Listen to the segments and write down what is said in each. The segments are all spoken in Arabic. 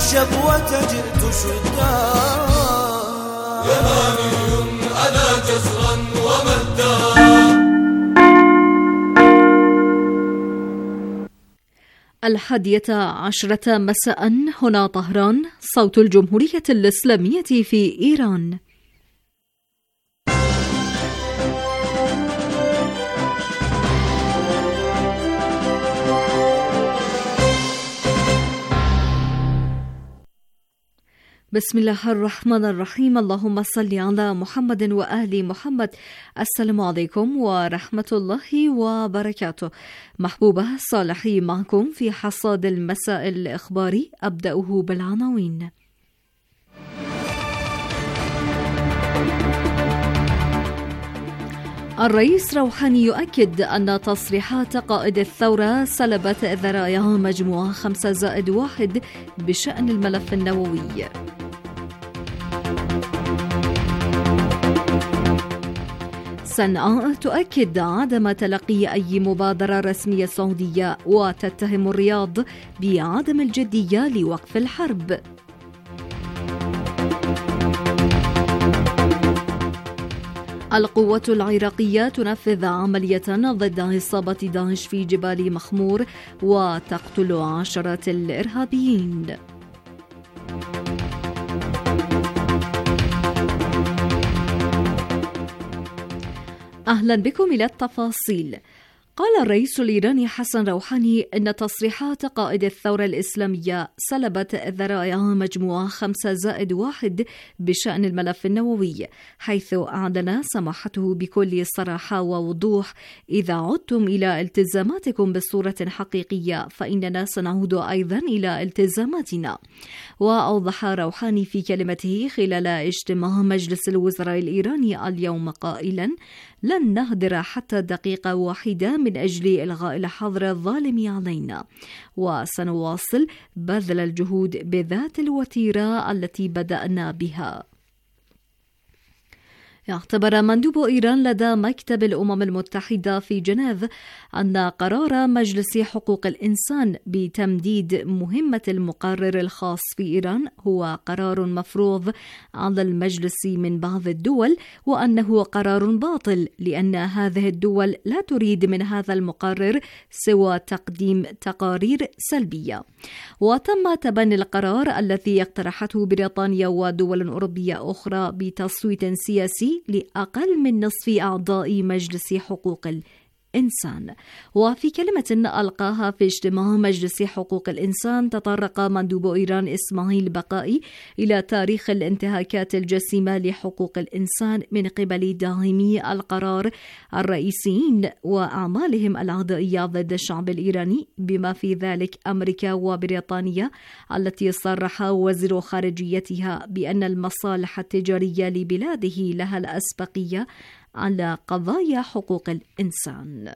الشبوة جئت شداء. يماني أنا جسرا ومدا. الحادية عشرة مساء هنا طهران، صوت الجمهورية الإسلامية في إيران. بسم الله الرحمن الرحيم. اللهم صل على محمد وآل محمد. السلام عليكم ورحمة الله وبركاته. محبوبة صالحي معكم في حصاد المساء الإخباري. أبدأه بالعناوين. الرئيس روحاني يؤكد أن تصريحات قائد الثورة سلبت ذرائع مجموعة 5+1 بشأن الملف النووي. صنعاء تؤكد عدم تلقي أي مبادرة رسمية سعودية وتتهم الرياض بعدم الجدية لوقف الحرب. القوات العراقية تنفذ عملية ضد عصابة داعش في جبال مخمور وتقتل عشرات الإرهابيين. أهلا بكم إلى التفاصيل. قال الرئيس الإيراني حسن روحاني إن تصريحات قائد الثورة الإسلامية سلبت ذرائع مجموعة 5+1 بشأن الملف النووي، حيث أعلن سماحته بكل صراحة ووضوح: إذا عدتم إلى التزاماتكم بصورة حقيقية فإننا سنعود أيضا إلى التزاماتنا. وأوضح روحاني في كلمته خلال اجتماع مجلس الوزراء الإيراني اليوم قائلا: لن نهدر حتى دقيقة واحدة من أجل إلغاء الحظر الظالم علينا، وسنواصل بذل الجهود بذات الوتيرة التي بدأنا بها. اعتبر مندوب إيران لدى مكتب الأمم المتحدة في جنيف أن قرار مجلس حقوق الإنسان بتمديد مهمة المقرر الخاص في إيران هو قرار مفروض على المجلس من بعض الدول، وأنه قرار باطل لأن هذه الدول لا تريد من هذا المقرر سوى تقديم تقارير سلبية. وتم تبني القرار الذي اقترحته بريطانيا ودول أوروبية أخرى بتصويت سياسي لأقل من نصف أعضاء مجلس حقوق الإنسان. وفي كلمة ألقاها في اجتماع مجلس حقوق الإنسان، تطرق مندوب إيران إسماعيل بقائي إلى تاريخ الانتهاكات الجسيمة لحقوق الإنسان من قبل داعمي القرار الرئيسيين وأعمالهم العدائية ضد الشعب الإيراني، بما في ذلك أمريكا وبريطانيا، التي صرح وزير خارجيتها بأن المصالح التجارية لبلاده لها الأسبقية على قضايا حقوق الإنسان.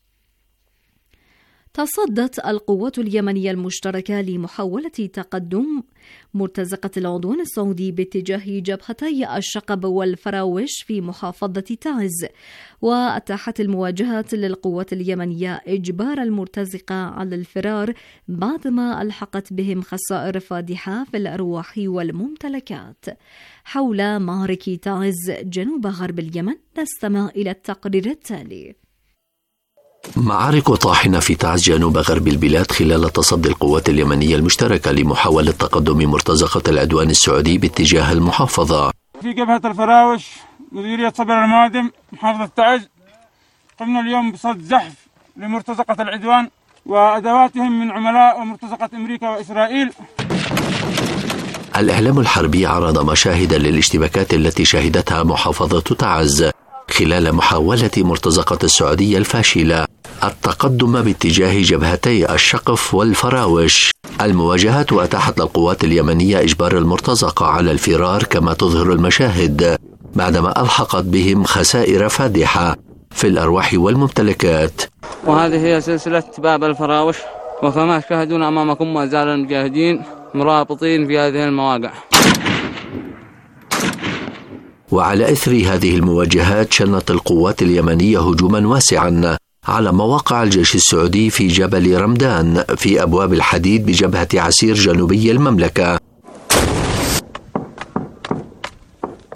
تصدت القوات اليمنية المشتركة لمحاولة تقدم مرتزقة العدوان السعودي باتجاه جبهتي الشقب والفراوش في محافظة تعز، وأتاحت المواجهات للقوات اليمنية إجبار المرتزقة على الفرار بعدما ألحقت بهم خسائر فادحة في الأرواح والممتلكات. حول معركة تعز جنوب غرب اليمن نستمع إلى التقرير التالي. معارك طاحنة في تعز جنوب غرب البلاد خلال تصدي القوات اليمنية المشتركة لمحاولة تقدم مرتزقة العدوان السعودي باتجاه المحافظة. في جبهة الفراوش مديرية صبر المادم محافظة تعز قمنا اليوم بصد زحف لمرتزقة العدوان وأدواتهم من عملاء ومرتزقة أمريكا وإسرائيل. الإعلام الحربي عرض مشاهد للاشتباكات التي شهدتها محافظة تعز خلال محاولة مرتزقة السعودية الفاشلة التقدم باتجاه جبهتي الشقف والفراوش. المواجهات أتاحت للقوات اليمنية إجبار المرتزقة على الفرار كما تظهر المشاهد، بعدما ألحقت بهم خسائر فادحة في الأرواح والممتلكات. وهذه هي سلسلة باب الفراوش، وكما تشاهدون أمامكم ما زال المجاهدين مرابطين في هذه المواقع. وعلى إثر هذه المواجهات شنت القوات اليمنية هجوما واسعا على مواقع الجيش السعودي في جبل رمدان في أبواب الحديد بجبهة عسير جنوبي المملكة،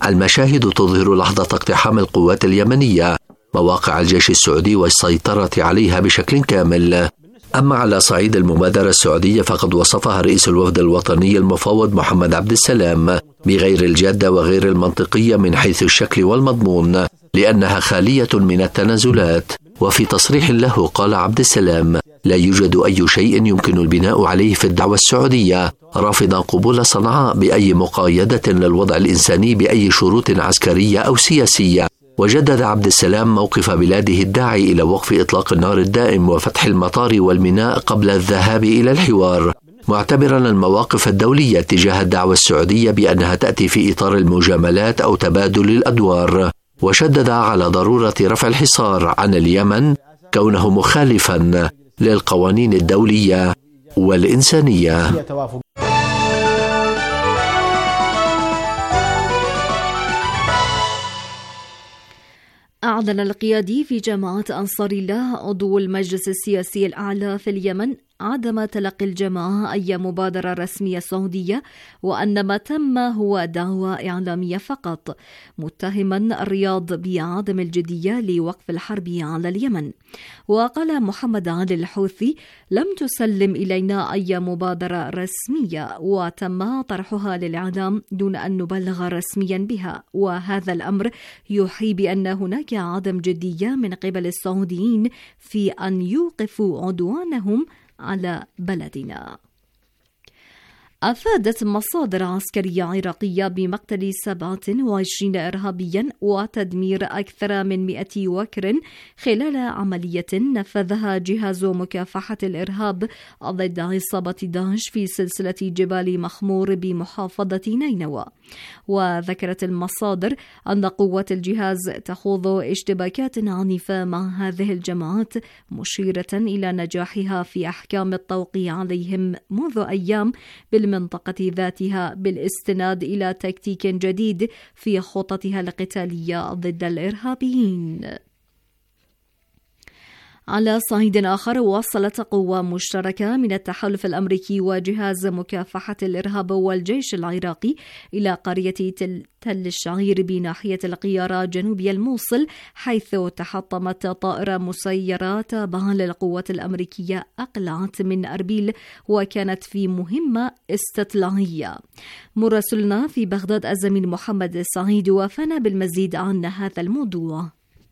المشاهد تظهر لحظة اقتحام القوات اليمنية مواقع الجيش السعودي والسيطرة عليها بشكل كامل. أما على صعيد المبادرة السعودية فقد وصفها رئيس الوفد الوطني المفوض محمد عبد السلام بغير الجادة وغير المنطقية من حيث الشكل والمضمون، لأنها خالية من التنازلات. وفي تصريح له قال عبد السلام: لا يوجد أي شيء يمكن البناء عليه في الدعوة السعودية، رافضا قبول صنعاء بأي مقايدة للوضع الإنساني بأي شروط عسكرية أو سياسية. وجدد عبد السلام موقف بلاده الداعي إلى وقف إطلاق النار الدائم وفتح المطار والميناء قبل الذهاب إلى الحوار، معتبرا المواقف الدولية تجاه الدعوة السعودية بأنها تأتي في إطار المجاملات أو تبادل الأدوار. وشدد على ضرورة رفع الحصار عن اليمن كونه مخالفا للقوانين الدولية والإنسانية. أعلن القيادي في جماعة أنصار الله عضو المجلس السياسي الأعلى في اليمن عدم تلقي الجماعة أي مبادرة رسمية سعودية، وأن ما تم هو دعوة إعلامية فقط، متهما الرياض بعدم الجدية لوقف الحرب على اليمن. وقال محمد علي الحوثي: لم تسلم إلينا أي مبادرة رسمية وتم طرحها للإعلام دون أن نبلغ رسميا بها، وهذا الأمر يوحي بأن هناك عدم جدية من قبل السعوديين في أن يوقفوا عدوانهم على بلدنا. أفادت مصادر عسكرية عراقية بمقتل 27 إرهابيا وتدمير أكثر من 100 وكر خلال عملية نفذها جهاز مكافحة الإرهاب ضد عصابة داعش في سلسلة جبال مخمور بمحافظة نينوى. وذكرت المصادر أن قوات الجهاز تخوض اشتباكات عنيفة مع هذه الجماعات، مشيرة إلى نجاحها في أحكام التوقيع عليهم منذ أيام بالمنطقة ذاتها بالاستناد إلى تكتيك جديد في خططها القتالية ضد الإرهابيين. على صعيد آخر، وصلت قوة مشتركة من التحالف الأمريكي وجهاز مكافحة الإرهاب والجيش العراقي إلى قرية تل الشعير بناحية القيارة جنوبي الموصل، حيث تحطمت طائرة مسيرة تابعة للقوات الأمريكية أقلعت من أربيل وكانت في مهمة استطلاعية. مراسلنا في بغداد الزميل محمد السعيد وافانا بالمزيد عن هذا الموضوع.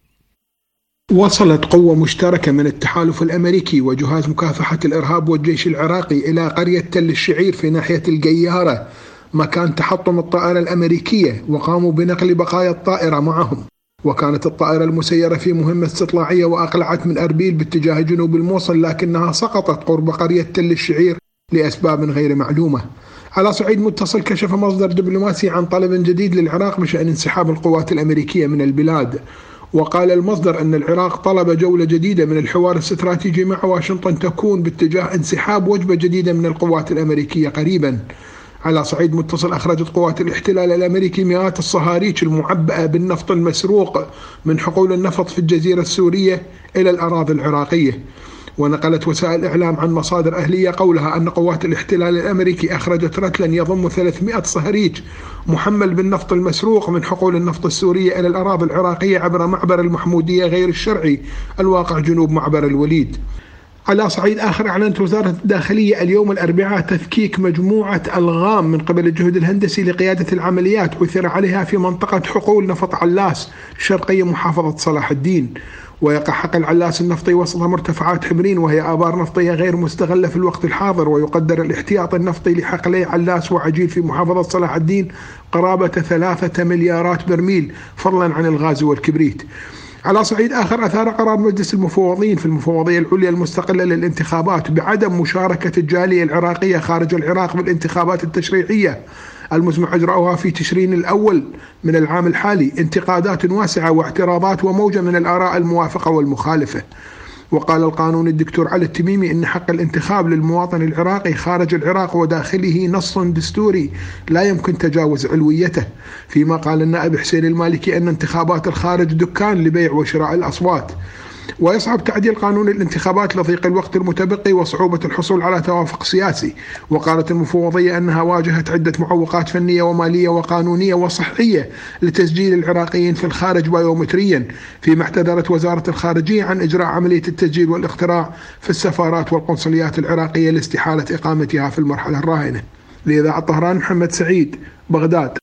وصلت قوة مشتركة من التحالف الأمريكي وجهاز مكافحة الإرهاب والجيش العراقي إلى قرية تل الشعير في ناحية القيارة مكان تحطم الطائرة الأمريكية، وقاموا بنقل بقايا الطائرة معهم. وكانت الطائرة المسيرة في مهمة استطلاعية وأقلعت من أربيل باتجاه جنوب الموصل، لكنها سقطت قرب قرية تل الشعير لأسباب غير معلومة. على صعيد متصل، كشف مصدر دبلوماسي عن طلب جديد للعراق بشأن انسحاب القوات الأمريكية من البلاد. وقال المصدر أن العراق طلب جولة جديدة من الحوار الاستراتيجي مع واشنطن تكون باتجاه انسحاب وجبة جديدة من القوات الأمريكية قريبا. على صعيد متصل، أخرجت قوات الاحتلال الأمريكي مئات الصهاريج المعبأة بالنفط المسروق من حقول النفط في الجزيرة السورية إلى الأراضي العراقية. ونقلت وسائل إعلام عن مصادر أهلية قولها أن قوات الاحتلال الأمريكي أخرجت رتلا يضم 300 صهريج محمل بالنفط المسروق من حقول النفط السورية إلى الأراضي العراقية عبر معبر المحمودية غير الشرعي الواقع جنوب معبر الوليد. على صعيد آخر، أعلنت وزارة الداخلية اليوم الأربعاء تفكيك مجموعة ألغام من قبل الجهد الهندسي لقيادة العمليات عثر عليها في منطقة حقول نفط علاس شرقية محافظة صلاح الدين. ويقع حقل علاس النفطي وسط مرتفعات حبرين، وهي آبار نفطية غير مستغلة في الوقت الحاضر. ويقدر الاحتياط النفطي لحقلي علاس وعجيل في محافظة صلاح الدين قرابة 3 مليارات برميل، فضلا عن الغاز والكبريت. على صعيد آخر، أثار قرار مجلس المفوضين في المفوضية العليا المستقلة للانتخابات بعدم مشاركة الجالية العراقية خارج العراق بالانتخابات التشريعية المزمع إجراؤها في تشرين الأول من العام الحالي، انتقادات واسعة واعتراضات وموجة من الآراء الموافقة والمخالفة. وقال القانون الدكتور علي التميمي إن حق الانتخاب للمواطن العراقي خارج العراق وداخله نص دستوري لا يمكن تجاوز علويته، فيما قال النائب حسين المالكي أن انتخابات الخارج دكان لبيع وشراء الأصوات. ويصعب تعديل قانون الانتخابات لضيق الوقت المتبقي وصعوبة الحصول على توافق سياسي. وقالت المفوضية أنها واجهت عدة معوقات فنية ومالية وقانونية وصحية لتسجيل العراقيين في الخارج بايومتريا، فيما اعتذرت وزارة الخارجية عن إجراء عملية التسجيل والاقتراع في السفارات والقنصليات العراقية لاستحالة إقامتها في المرحلة الراهنة. لإذاعة طهران، محمد سعيد، بغداد.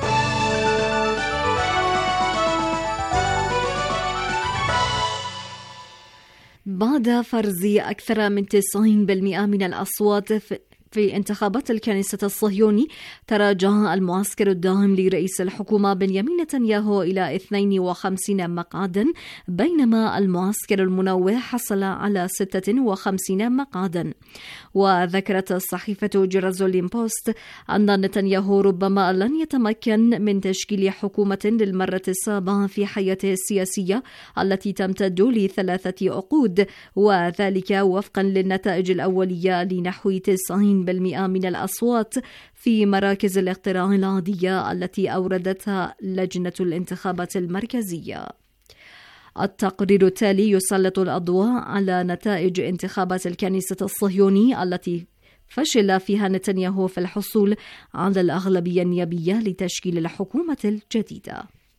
بعد فرز أكثر من 90% من الأصوات في انتخابات الكنيسة الصهيوني، تراجع المعسكر الداعم لرئيس الحكومة بنيامين نتنياهو إلى 52 مقعدا، بينما المعسكر المنوع حصل على 56 مقعدا. وذكرت صحيفة جيروزاليم بوست أن نتنياهو ربما لن يتمكن من تشكيل حكومة للمرة السابعة في حياته السياسية التي تمتد ل3 عقود، وذلك وفقا للنتائج الأولية لنحو 90% من الأصوات في مراكز الاقتراع العادية التي أوردتها لجنة الانتخابات المركزية. التقرير التالي يسلط الأضواء على نتائج انتخابات الكنيسة الصهيوني التي فشل فيها نتنياهو في الحصول على الأغلبية النيابية لتشكيل الحكومة الجديدة.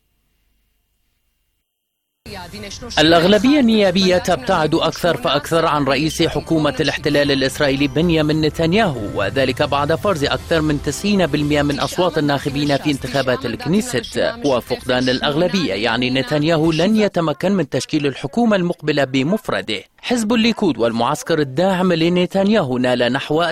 الأغلبية النيابية تبتعد أكثر فأكثر عن رئيس حكومة الاحتلال الإسرائيلي بنيامين نتنياهو، وذلك بعد فرز أكثر من 90% من أصوات الناخبين في انتخابات الكنيست. وفقدان الأغلبية يعني نتنياهو لن يتمكن من تشكيل الحكومة المقبلة بمفرده. حزب الليكود والمعسكر الداعم لنتنياهو نال نحو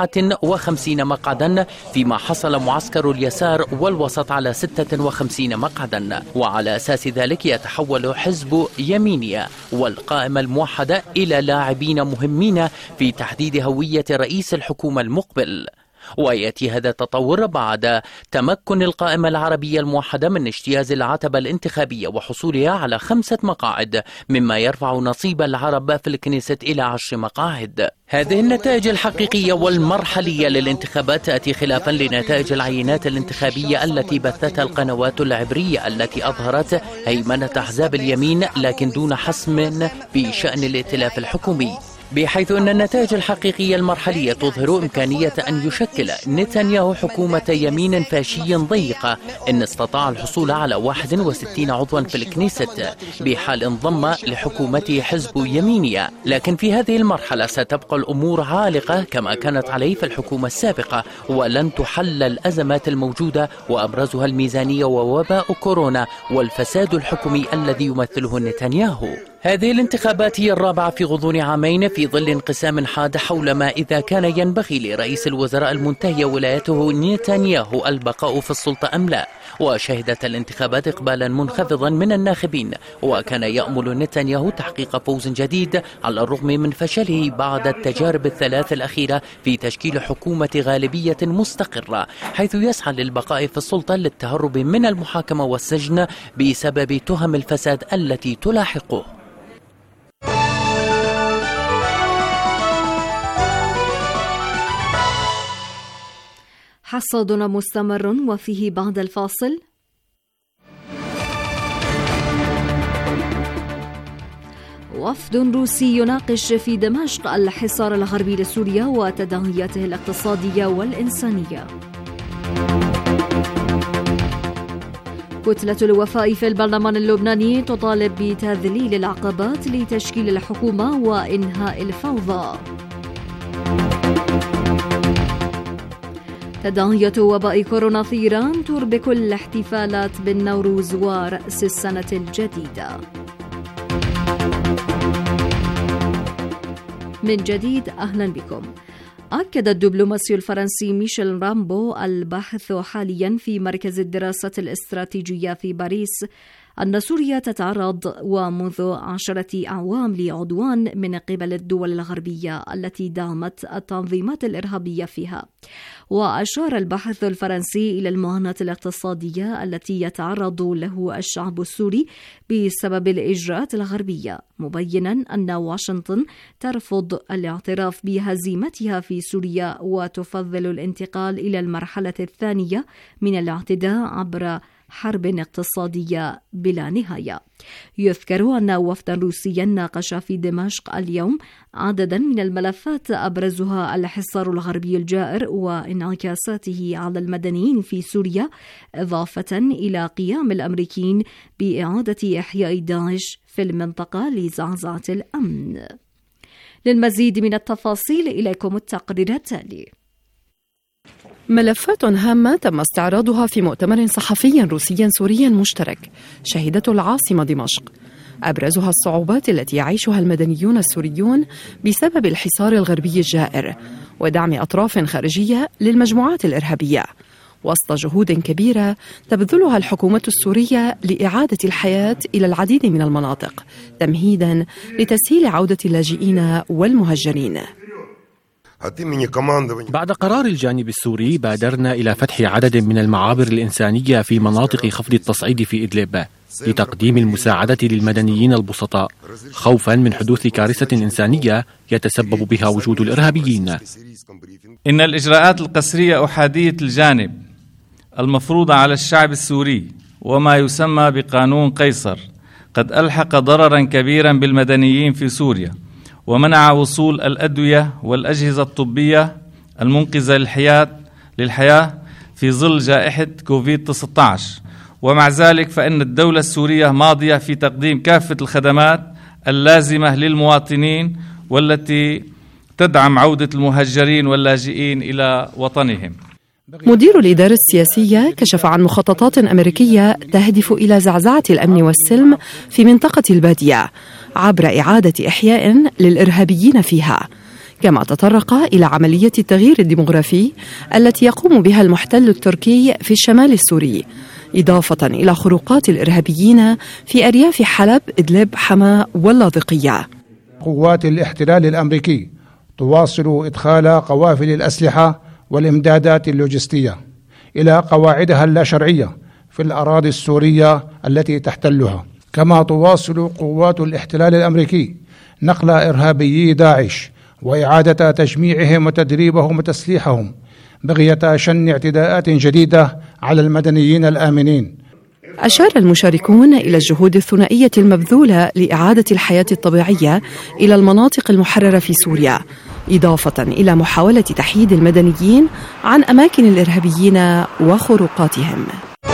59 مقعدا، فيما حصل معسكر اليسار والوسط على 56 مقعدا. وعلى أساس ذلك يتحول حزب يمينية والقائمة الموحدة إلى لاعبين مهمين في تحديد هوية رئيس الحكومة المقبل. ويأتي هذا التطور بعد تمكن القائمة العربية الموحدة من اجتياز العتبة الانتخابية وحصولها على 5 مقاعد، مما يرفع نصيب العرب في الكنيسة إلى 10 مقاعد. هذه النتائج الحقيقية والمرحلية للانتخابات تأتي خلافا لنتائج العينات الانتخابية التي بثتها القنوات العبرية التي أظهرت هيمنة أحزاب اليمين لكن دون حسم في شأن الائتلاف الحكومي، بحيث أن النتائج الحقيقية المرحلية تظهر إمكانية أن يشكل نتنياهو حكومة يمين فاشي ضيقة إن استطاع الحصول على 61 عضوا في الكنيست، بحال انضم لحكومته حزب يمينية. لكن في هذه المرحلة ستبقى الأمور عالقة كما كانت عليه في الحكومة السابقة، ولن تحل الأزمات الموجودة وأبرزها الميزانية ووباء كورونا والفساد الحكومي الذي يمثله نتنياهو. هذه الانتخابات هي الرابعة في غضون عامين في ظل انقسام حاد حول ما إذا كان ينبغي لرئيس الوزراء المنتهي ولايته نتنياهو البقاء في السلطة أم لا. وشهدت الانتخابات إقبالا منخفضا من الناخبين، وكان يأمل نتنياهو تحقيق فوز جديد على الرغم من فشله بعد التجارب الثلاث الأخيرة في تشكيل حكومة غالبية مستقرة، حيث يسعى للبقاء في السلطة للتهرب من المحاكمة والسجن بسبب تهم الفساد التي تلاحقه. حصادنا مستمر وفيه بعد الفاصل. وفد روسي يناقش في دمشق الحصار الغربي لسوريا وتداعياته الاقتصادية والإنسانية. كتلة الوفاء في البرلمان اللبناني تطالب بتذليل العقبات لتشكيل الحكومة وإنهاء الفوضى. تداعيات وباء كورونا في إيران تربك الاحتفالات بالنوروز ورأس السنة الجديدة. من جديد أهلا بكم. أكد الدبلوماسي الفرنسي ميشيل رامبو الباحث حاليا في مركز الدراسات الاستراتيجية في باريس أن سوريا تتعرض ومنذ 10 أعوام لعدوان من قبل الدول الغربية التي دعمت التنظيمات الإرهابية فيها. وأشار الباحث الفرنسي إلى المعاناة الاقتصادية التي يتعرض له الشعب السوري بسبب الإجراءات الغربية، مبينا أن واشنطن ترفض الاعتراف بهزيمتها في سوريا وتفضل الانتقال إلى المرحلة الثانية من الاعتداء عبر حرب اقتصادية بلا نهاية. يذكر أن وفدا روسيا ناقش في دمشق اليوم عددا من الملفات أبرزها الحصار الغربي الجائر وانعكاساته على المدنيين في سوريا، إضافة إلى قيام الأمريكيين بإعادة إحياء داعش في المنطقة لزعزعة الأمن. للمزيد من التفاصيل إليكم التقرير التالي. ملفات هامة تم استعراضها في مؤتمر صحفي روسي سوري مشترك شهدته العاصمة دمشق، أبرزها الصعوبات التي يعيشها المدنيون السوريون بسبب الحصار الغربي الجائر ودعم أطراف خارجية للمجموعات الإرهابية، وسط جهود كبيرة تبذلها الحكومة السورية لإعادة الحياة إلى العديد من المناطق تمهيداً لتسهيل عودة اللاجئين والمهجرين. بعد قرار الجانب السوري بادرنا إلى فتح عدد من المعابر الإنسانية في مناطق خفض التصعيد في إدلب لتقديم المساعدة للمدنيين البسطاء، خوفا من حدوث كارثة إنسانية يتسبب بها وجود الإرهابيين. إن الإجراءات القسرية أحادية الجانب المفروضة على الشعب السوري وما يسمى بقانون قيصر قد ألحق ضررا كبيرا بالمدنيين في سوريا، ومنع وصول الأدوية والأجهزة الطبية المنقذة للحياة في ظل جائحة كوفيد-19. ومع ذلك فإن الدولة السورية ماضية في تقديم كافة الخدمات اللازمة للمواطنين والتي تدعم عودة المهجرين واللاجئين إلى وطنهم. مدير الإدارة السياسية كشف عن مخططات أمريكية تهدف إلى زعزعة الأمن والسلم في منطقة البادية عبر إعادة إحياء للإرهابيين فيها، كما تطرق إلى عملية التغيير الديمغرافي التي يقوم بها المحتل التركي في الشمال السوري، إضافة إلى خروقات الإرهابيين في أرياف حلب، إدلب، حما واللاذقية. قوات الاحتلال الأمريكي تواصل إدخال قوافل الأسلحة والإمدادات اللوجستية إلى قواعدها اللاشرعية في الأراضي السورية التي تحتلها، كما تواصل قوات الاحتلال الأمريكي نقل إرهابيي داعش وإعادة تجميعهم وتدريبهم وتسليحهم بغية شن اعتداءات جديدة على المدنيين الآمنين. أشار المشاركون إلى الجهود الثنائية المبذولة لإعادة الحياة الطبيعية إلى المناطق المحررة في سوريا، إضافة إلى محاولة تحييد المدنيين عن أماكن الإرهابيين وخروقاتهم.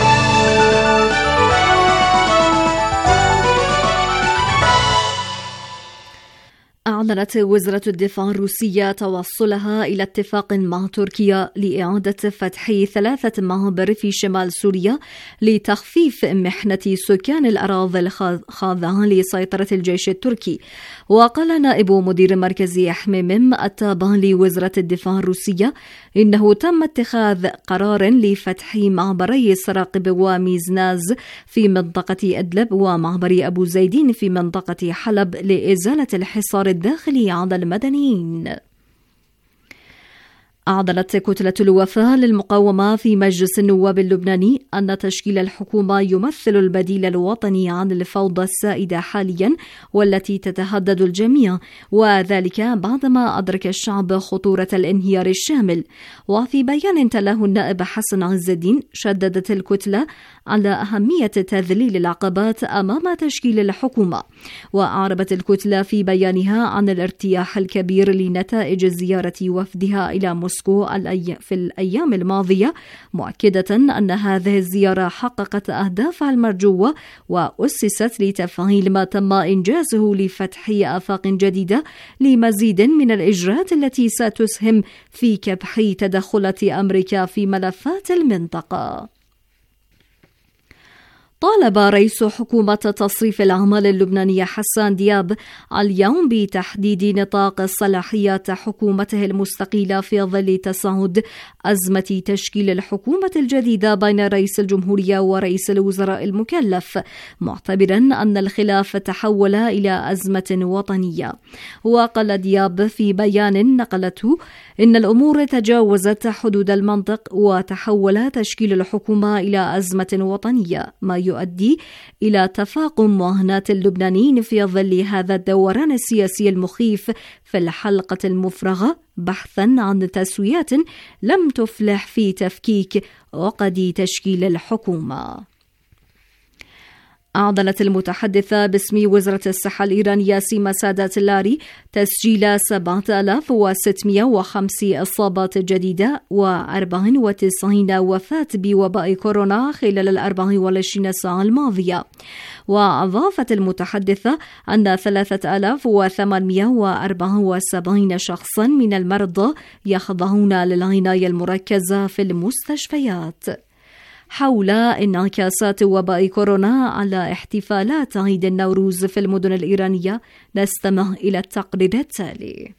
أعلنت وزارة الدفاع الروسية توصلها إلى اتفاق مع تركيا لإعادة فتح 3 معابر في شمال سوريا لتخفيف محنة سكان الأراضي الخاضعة لسيطرة الجيش التركي. وقال نائب مدير مركز حميم التابع لوزارة الدفاع الروسية إنه تم اتخاذ قرار لفتح معبري سراقب وميزناز في منطقة إدلب ومعبر أبو زيدين في منطقة حلب لإزالة الحصار الداخلي على المدنيين. أعلنت كتلة الوفاء للمقاومة في مجلس النواب اللبناني أن تشكيل الحكومة يمثل البديل الوطني عن الفوضى السائدة حاليا والتي تتهدد الجميع، وذلك بعدما أدرك الشعب خطورة الانهيار الشامل. وفي بيان تلاه النائب حسن عز الدين شددت الكتلة على أهمية تذليل العقبات أمام تشكيل الحكومة، وأعربت الكتلة في بيانها عن الارتياح الكبير لنتائج زيارة وفدها إلى موسكو في الأيام الماضية، مؤكدة أن هذه الزيارة حققت أهدافها المرجوة وأسست لتفعيل ما تم إنجازه لفتح آفاق جديدة لمزيد من الإجراءات التي ستسهم في كبح تدخلات أمريكا في ملفات المنطقة. طالب رئيس حكومة تصريف الأعمال اللبنانية حسان دياب اليوم بتحديد نطاق صلاحيات حكومته المستقلة في ظل تصاعد أزمة تشكيل الحكومة الجديدة بين رئيس الجمهورية ورئيس الوزراء المكلف، معتبرا أن الخلاف تحول إلى أزمة وطنية. وقال دياب في بيان نقلته إن الأمور تجاوزت حدود المنطق وتحول تشكيل الحكومة إلى أزمة وطنية، ما يؤدي إلى تفاقم معاناة اللبنانيين في ظل هذا الدوران السياسي المخيف في الحلقة المفرغة بحثا عن تسويات لم تفلح في تفكيك عقد تشكيل الحكومة. أعلنت المتحدثة باسم وزارة الصحة الإيرانية سيما سادات اللاري تسجيل 7605 إصابات جديدة و94 وفاة بوباء كورونا خلال 24 ساعة الماضية. وأضافت المتحدثة أن 3874 شخصا من المرضى يخضعون للعناية المركزة في المستشفيات. حول انعكاسات وباء كورونا على احتفالات عيد النوروز في المدن الإيرانية نستمع إلى التقرير التالي.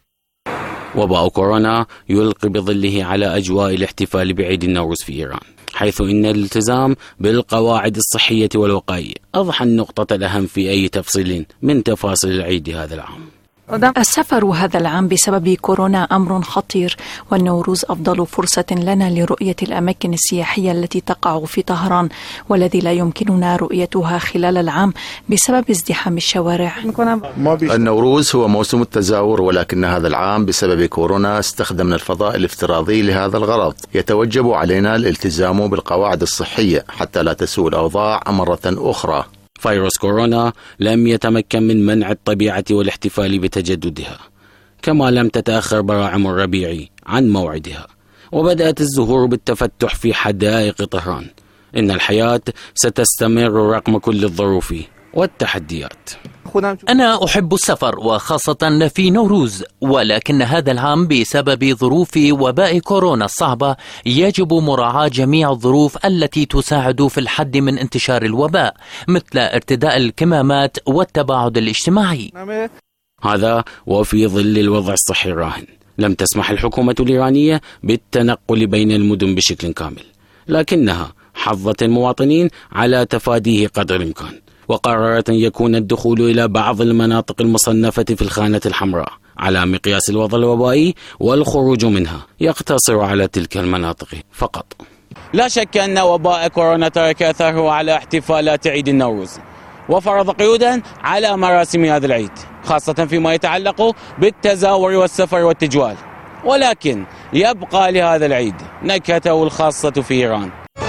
وباء كورونا يلقي بظله على أجواء الاحتفال بعيد النوروز في إيران، حيث إن الالتزام بالقواعد الصحية والوقائية أضحى النقطة الأهم في أي تفصيل من تفاصيل العيد هذا العام. السفر هذا العام بسبب كورونا أمر خطير، والنوروز أفضل فرصة لنا لرؤية الأماكن السياحية التي تقع في طهران والذي لا يمكننا رؤيتها خلال العام بسبب ازدحام الشوارع. النوروز هو موسم التزاور، ولكن هذا العام بسبب كورونا استخدمنا الفضاء الافتراضي لهذا الغرض. يتوجب علينا الالتزام بالقواعد الصحية حتى لا تسوء الأوضاع مرة أخرى. فيروس كورونا لم يتمكن من منع الطبيعة والاحتفال بتجددها، كما لم تتأخر براعم الربيع عن موعدها، وبدأت الزهور بالتفتح في حدائق طهران. إن الحياة ستستمر رغم كل الظروف والتحديات. أنا أحب السفر وخاصة في نوروز، ولكن هذا العام بسبب ظروف وباء كورونا الصعبة يجب مراعاة جميع الظروف التي تساعد في الحد من انتشار الوباء، مثل ارتداء الكمامات والتباعد الاجتماعي. هذا وفي ظل الوضع الصحي الراهن، لم تسمح الحكومة الإيرانية بالتنقل بين المدن بشكل كامل، لكنها حضت المواطنين على تفاديه قدر الإمكان، وقررت أن يكون الدخول إلى بعض المناطق المصنفة في الخانة الحمراء على مقياس الوضع الوبائي، والخروج منها يقتصر على تلك المناطق فقط. لا شك أن وباء كورونا ترك أثره على احتفالات عيد النوروز، وفرض قيودا على مراسم هذا العيد، خاصة فيما يتعلق بالتزاور والسفر والتجوال، ولكن يبقى لهذا العيد نكهته الخاصة في إيران.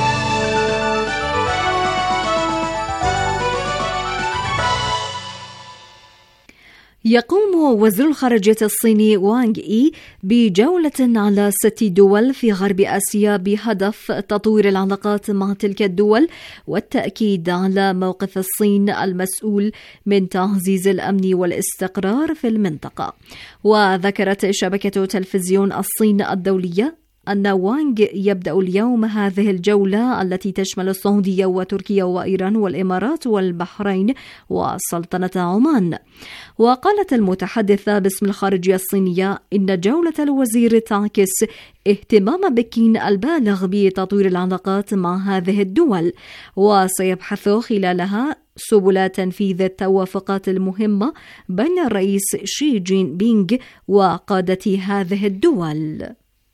يقوم وزير الخارجية الصيني وانغ إي بجولة على 6 دول في غرب آسيا بهدف تطوير العلاقات مع تلك الدول والتأكيد على موقف الصين المسؤول من تعزيز الأمن والاستقرار في المنطقة. وذكرت شبكة تلفزيون الصين الدولية أن وانغ يبدأ اليوم هذه الجولة التي تشمل السعودية وتركيا وإيران والإمارات والبحرين وسلطنة عمان. وقالت المتحدثة باسم الخارجية الصينية إن جولة الوزير تعكس اهتمام بكين البالغ بتطوير العلاقات مع هذه الدول، وسيبحث خلالها سبل تنفيذ التوافقات المهمة بين الرئيس شي جين بينغ وقادة هذه الدول.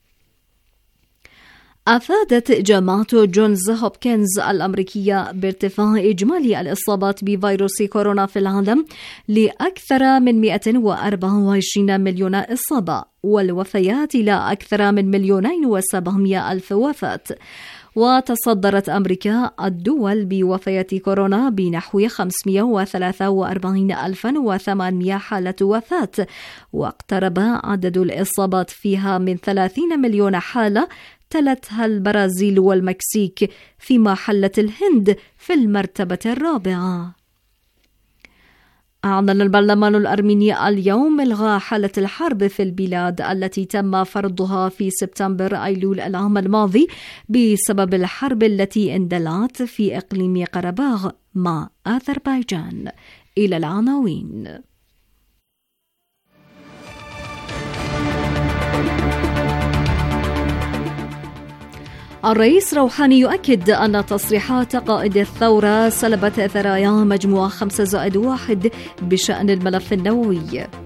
أفادت جامعة جونز هوبكنز الأمريكية بارتفاع إجمالي الإصابات بفيروس كورونا في العالم لأكثر من 124 مليون إصابة، والوفيات إلى أكثر من 2,700,000 وفاة. وتصدرت أمريكا الدول بوفيات كورونا بنحو 543,800 حالة وفاة، واقترب عدد الإصابات فيها من 30 مليون حالة، تلتها البرازيل والمكسيك، فيما حلت الهند في المرتبة الرابعة. أعلن البرلمان الأرميني اليوم إلغاء حالة الحرب في البلاد التي تم فرضها في سبتمبر أيلول العام الماضي بسبب الحرب التي اندلعت في إقليم قرباغ مع أذربيجان. إلى العناوين. الرئيس روحاني يؤكد أن تصريحات قائد الثورة سلبت ثرايا مجموعة 5+1 بشأن الملف النووي.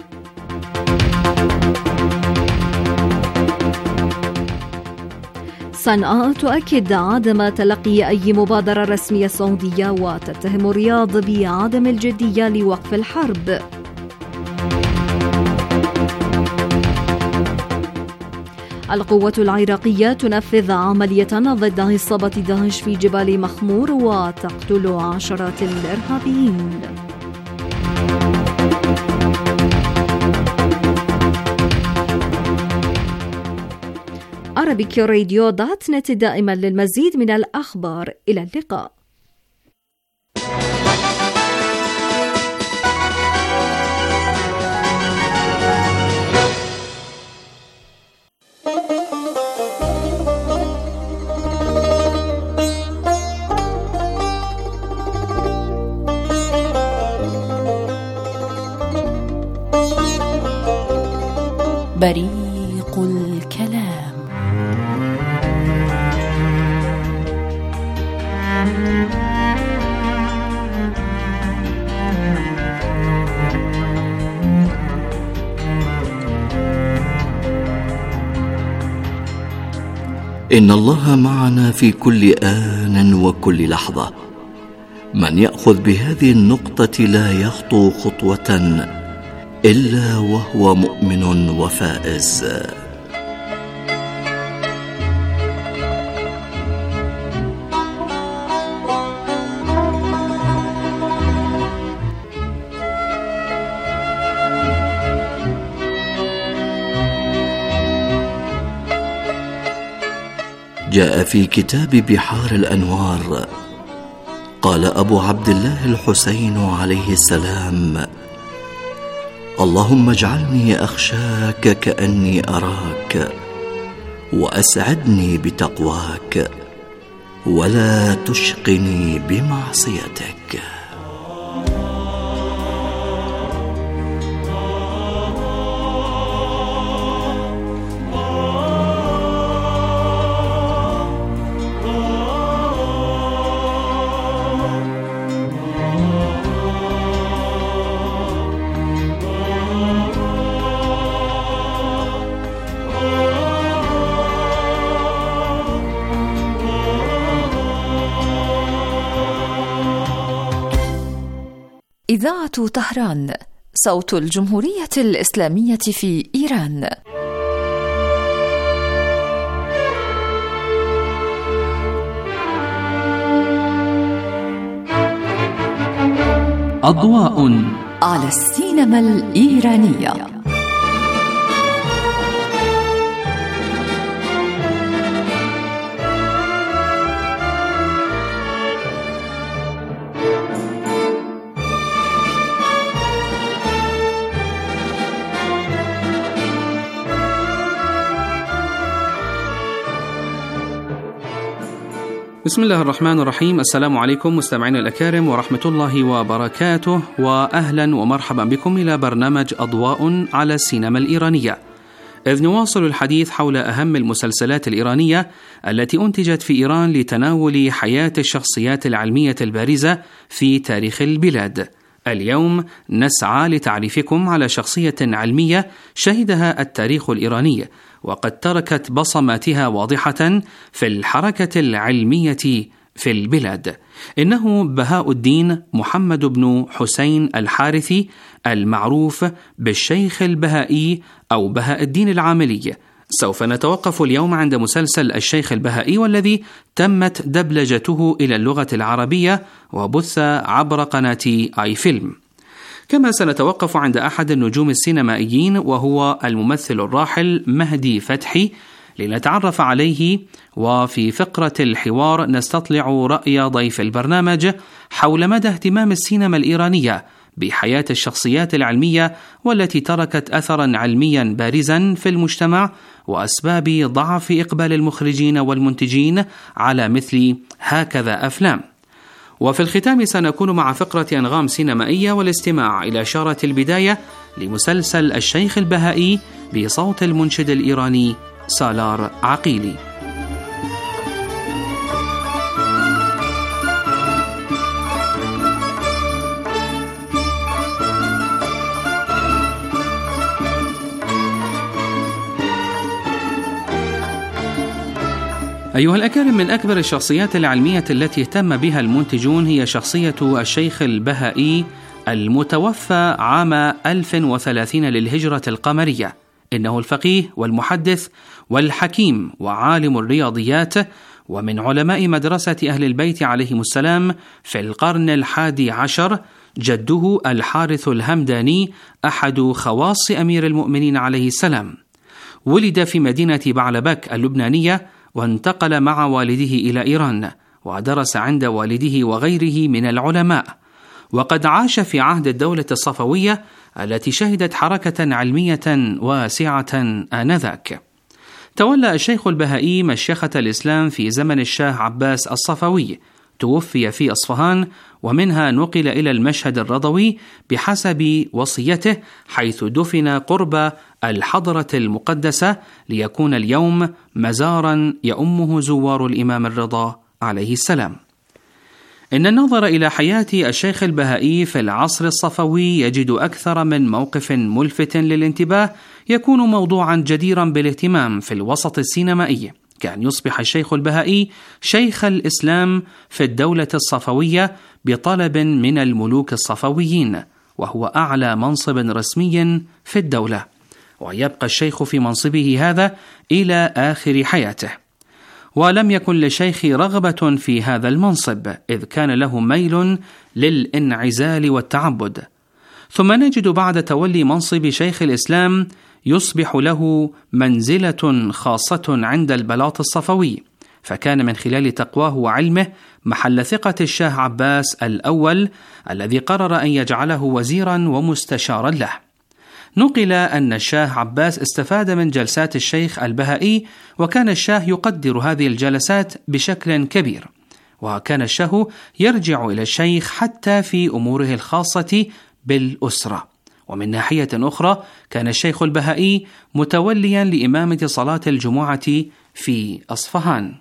صنعاء تؤكد عدم تلقي أي مبادرة رسمية سعودية وتتهم الرياض بعدم الجدية لوقف الحرب. القوات العراقية تنفذ عملية ضد عصابة داعش في جبال مخمور وتقتل عشرات الإرهابيين. arabicradio.net دائما للمزيد من الأخبار. إلى اللقاء. بريق الكلام. إن الله معنا في كل آن وكل لحظة. من يأخذ بهذه النقطة لا يخطو خطوة إلا وهو مؤمن وفائز. جاء في كتاب بحار الأنوار قال أبو عبد الله الحسين عليه السلام: اللهم اجعلني أخشاك كأني أراك، وأسعدني بتقواك، ولا تشقني بمعصيتك. إذاعة طهران، صوت الجمهورية الإسلامية في إيران. أضواء على السينما الإيرانية. بسم الله الرحمن الرحيم. السلام عليكم مستمعينا الأكارم ورحمة الله وبركاته، وأهلا ومرحبا بكم إلى برنامج أضواء على السينما الإيرانية، إذ نواصل الحديث حول أهم المسلسلات الإيرانية التي أنتجت في إيران لتناول حياة الشخصيات العلمية البارزة في تاريخ البلاد. اليوم نسعى لتعريفكم على شخصية علمية شهدها التاريخ الإيراني، وقد تركت بصماتها واضحة في الحركة العلمية في البلاد. إنه بهاء الدين محمد بن حسين الحارثي، المعروف بالشيخ البهائي أو بهاء الدين العاملي. سوف نتوقف اليوم عند مسلسل الشيخ البهائي، والذي تمت دبلجته إلى اللغة العربية وبث عبر قناة آي فيلم. كما سنتوقف عند أحد النجوم السينمائيين وهو الممثل الراحل مهدي فتحي لنتعرف عليه، وفي فقرة الحوار نستطلع رأي ضيف البرنامج حول مدى اهتمام السينما الإيرانية بحياة الشخصيات العلمية والتي تركت أثرا علميا بارزا في المجتمع، وأسباب ضعف إقبال المخرجين والمنتجين على مثل هكذا أفلام. وفي الختام سنكون مع فقرة أنغام سينمائية والاستماع إلى شارة البداية لمسلسل الشيخ البهائي بصوت المنشد الإيراني سالار عقيلي. أيها الأكارم، من أكبر الشخصيات العلمية التي اهتم بها المنتجون هي شخصية الشيخ البهائي المتوفى عام 1030 للهجرة القمرية. إنه الفقيه والمحدث والحكيم وعالم الرياضيات، ومن علماء مدرسة أهل البيت عليهم السلام في القرن 11. جده الحارث الهمداني أحد خواص أمير المؤمنين عليه السلام. ولد في مدينة بعلبك اللبنانية، وانتقل مع والده إلى إيران، ودرس عند والده وغيره من العلماء. وقد عاش في عهد الدولة الصفوية التي شهدت حركة علمية واسعة آنذاك. تولى الشيخ البهائي مشيخة الإسلام في زمن الشاه عباس الصفوي، توفي في أصفهان، ومنها نقل إلى المشهد الرضوي بحسب وصيته، حيث دفن قرب الحضرة المقدسة، ليكون اليوم مزارا يؤمه زوار الإمام الرضا عليه السلام. إن النظر إلى حياة الشيخ البهائي في العصر الصفوي يجد أكثر من موقف ملفت للانتباه يكون موضوعا جديرا بالاهتمام في الوسط السينمائي، كأن يصبح الشيخ البهائي شيخ الإسلام في الدولة الصفوية بطلب من الملوك الصفويين، وهو أعلى منصب رسمي في الدولة، ويبقى الشيخ في منصبه هذا إلى آخر حياته. ولم يكن للشيخ رغبة في هذا المنصب، إذ كان له ميل للانعزال والتعبد. ثم نجد بعد تولي منصب شيخ الإسلام يصبح له منزلة خاصة عند البلاط الصفوي، فكان من خلال تقواه وعلمه محل ثقة الشاه عباس الأول، الذي قرر أن يجعله وزيرا ومستشارا له. نقل أن الشاه عباس استفاد من جلسات الشيخ البهائي، وكان الشاه يقدر هذه الجلسات بشكل كبير، وكان الشاه يرجع إلى الشيخ حتى في أموره الخاصة بالأسرة. ومن ناحية أخرى كان الشيخ البهائي متوليا لإمامة صلاة الجمعة في أصفهان.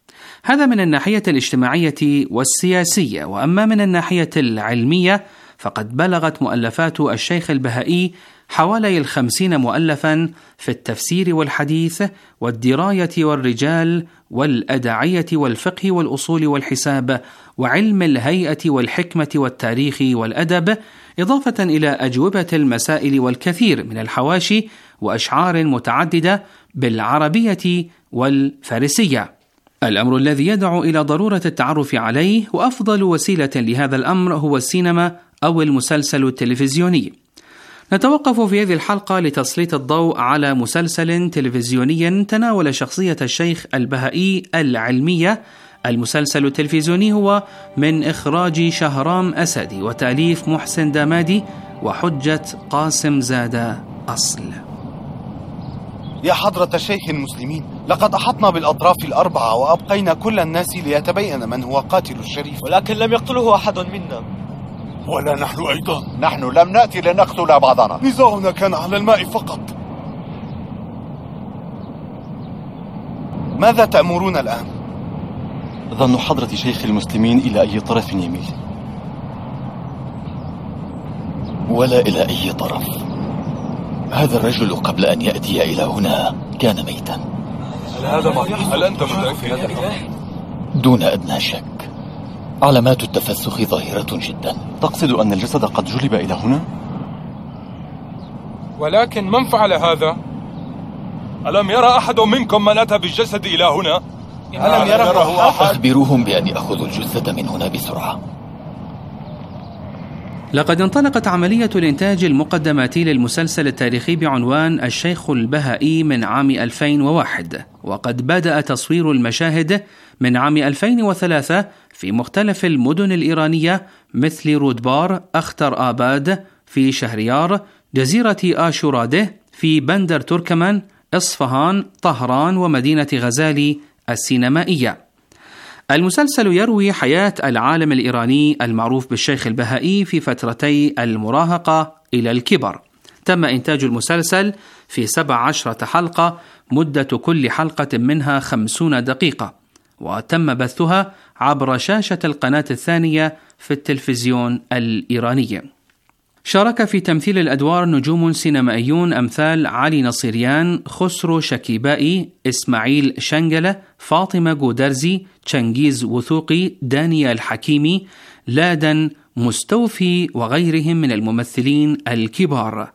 هذا من الناحية الاجتماعية والسياسية. وأما من الناحية العلمية فقد بلغت مؤلفات الشيخ البهائي حوالي 50 مؤلفا في التفسير والحديث والدراية والرجال والأدعية والفقه والأصول والحساب وعلم الهيئة والحكمة والتاريخ والأدب، إضافة إلى أجوبة المسائل والكثير من الحواشي وأشعار متعددة بالعربية والفارسية، الأمر الذي يدعو إلى ضرورة التعرف عليه. وأفضل وسيلة لهذا الأمر هو السينما أو المسلسل التلفزيوني. نتوقف في هذه الحلقة لتسليط الضوء على مسلسل تلفزيوني تناول شخصية الشيخ البهائي العلمية. المسلسل التلفزيوني هو من إخراج شهرام أسدي وتأليف محسن دامادي وحجة قاسم زادة أصل. يا حضرة شيخ المسلمين، لقد أحطنا بالأطراف الأربعة وأبقينا كل الناس ليتبين من هو قاتل الشريف، ولكن لم يقتله أحد منا، ولا نحن أيضا. نحن لم نأتي لنقتل بعضنا، نزاعنا كان على الماء فقط. ماذا تأمرون الآن؟ ظن حضرة شيخ المسلمين إلى أي طرف يميل؟ ولا إلى أي طرف. هذا الرجل قبل أن يأتي إلى هنا كان ميتا. هل أنت مدرك في هذا الأمر؟ دون أدنى شك. علامات التفسخ ظاهرة جدا. تقصد أن الجسد قد جلب إلى هنا؟ ولكن من فعل هذا؟ ألم يرى أحد منكم من أتى بالجسد إلى هنا؟ ألم يره أحد؟ أخبروهم بأن يأخذوا الجثة من هنا بسرعة. لقد انطلقت عملية الإنتاج المقدماتي للمسلسل التاريخي بعنوان الشيخ البهائي من عام 2001، وقد بدأ تصوير المشاهد من عام 2003 في مختلف المدن الإيرانية مثل رودبار، أختر آباد في شهريار، جزيرة آشوراده في بندر تركمان، إصفهان، طهران، ومدينة غزالي السينمائية. المسلسل يروي حياة العالم الإيراني المعروف بالشيخ البهائي في فترتي المراهقة إلى الكبر. تم إنتاج المسلسل في 17 حلقة، مدة كل حلقة منها 50 دقيقة، وتم بثها عبر شاشة القناة الثانية في التلفزيون الإيراني. شارك في تمثيل الأدوار نجوم سينمائيون أمثال علي نصيريان، خسرو شكيبائي، إسماعيل شنجلة، فاطمة جودرزي، تشنجيز وثوقي، دانيال حكيمي، لادن مستوفي وغيرهم من الممثلين الكبار.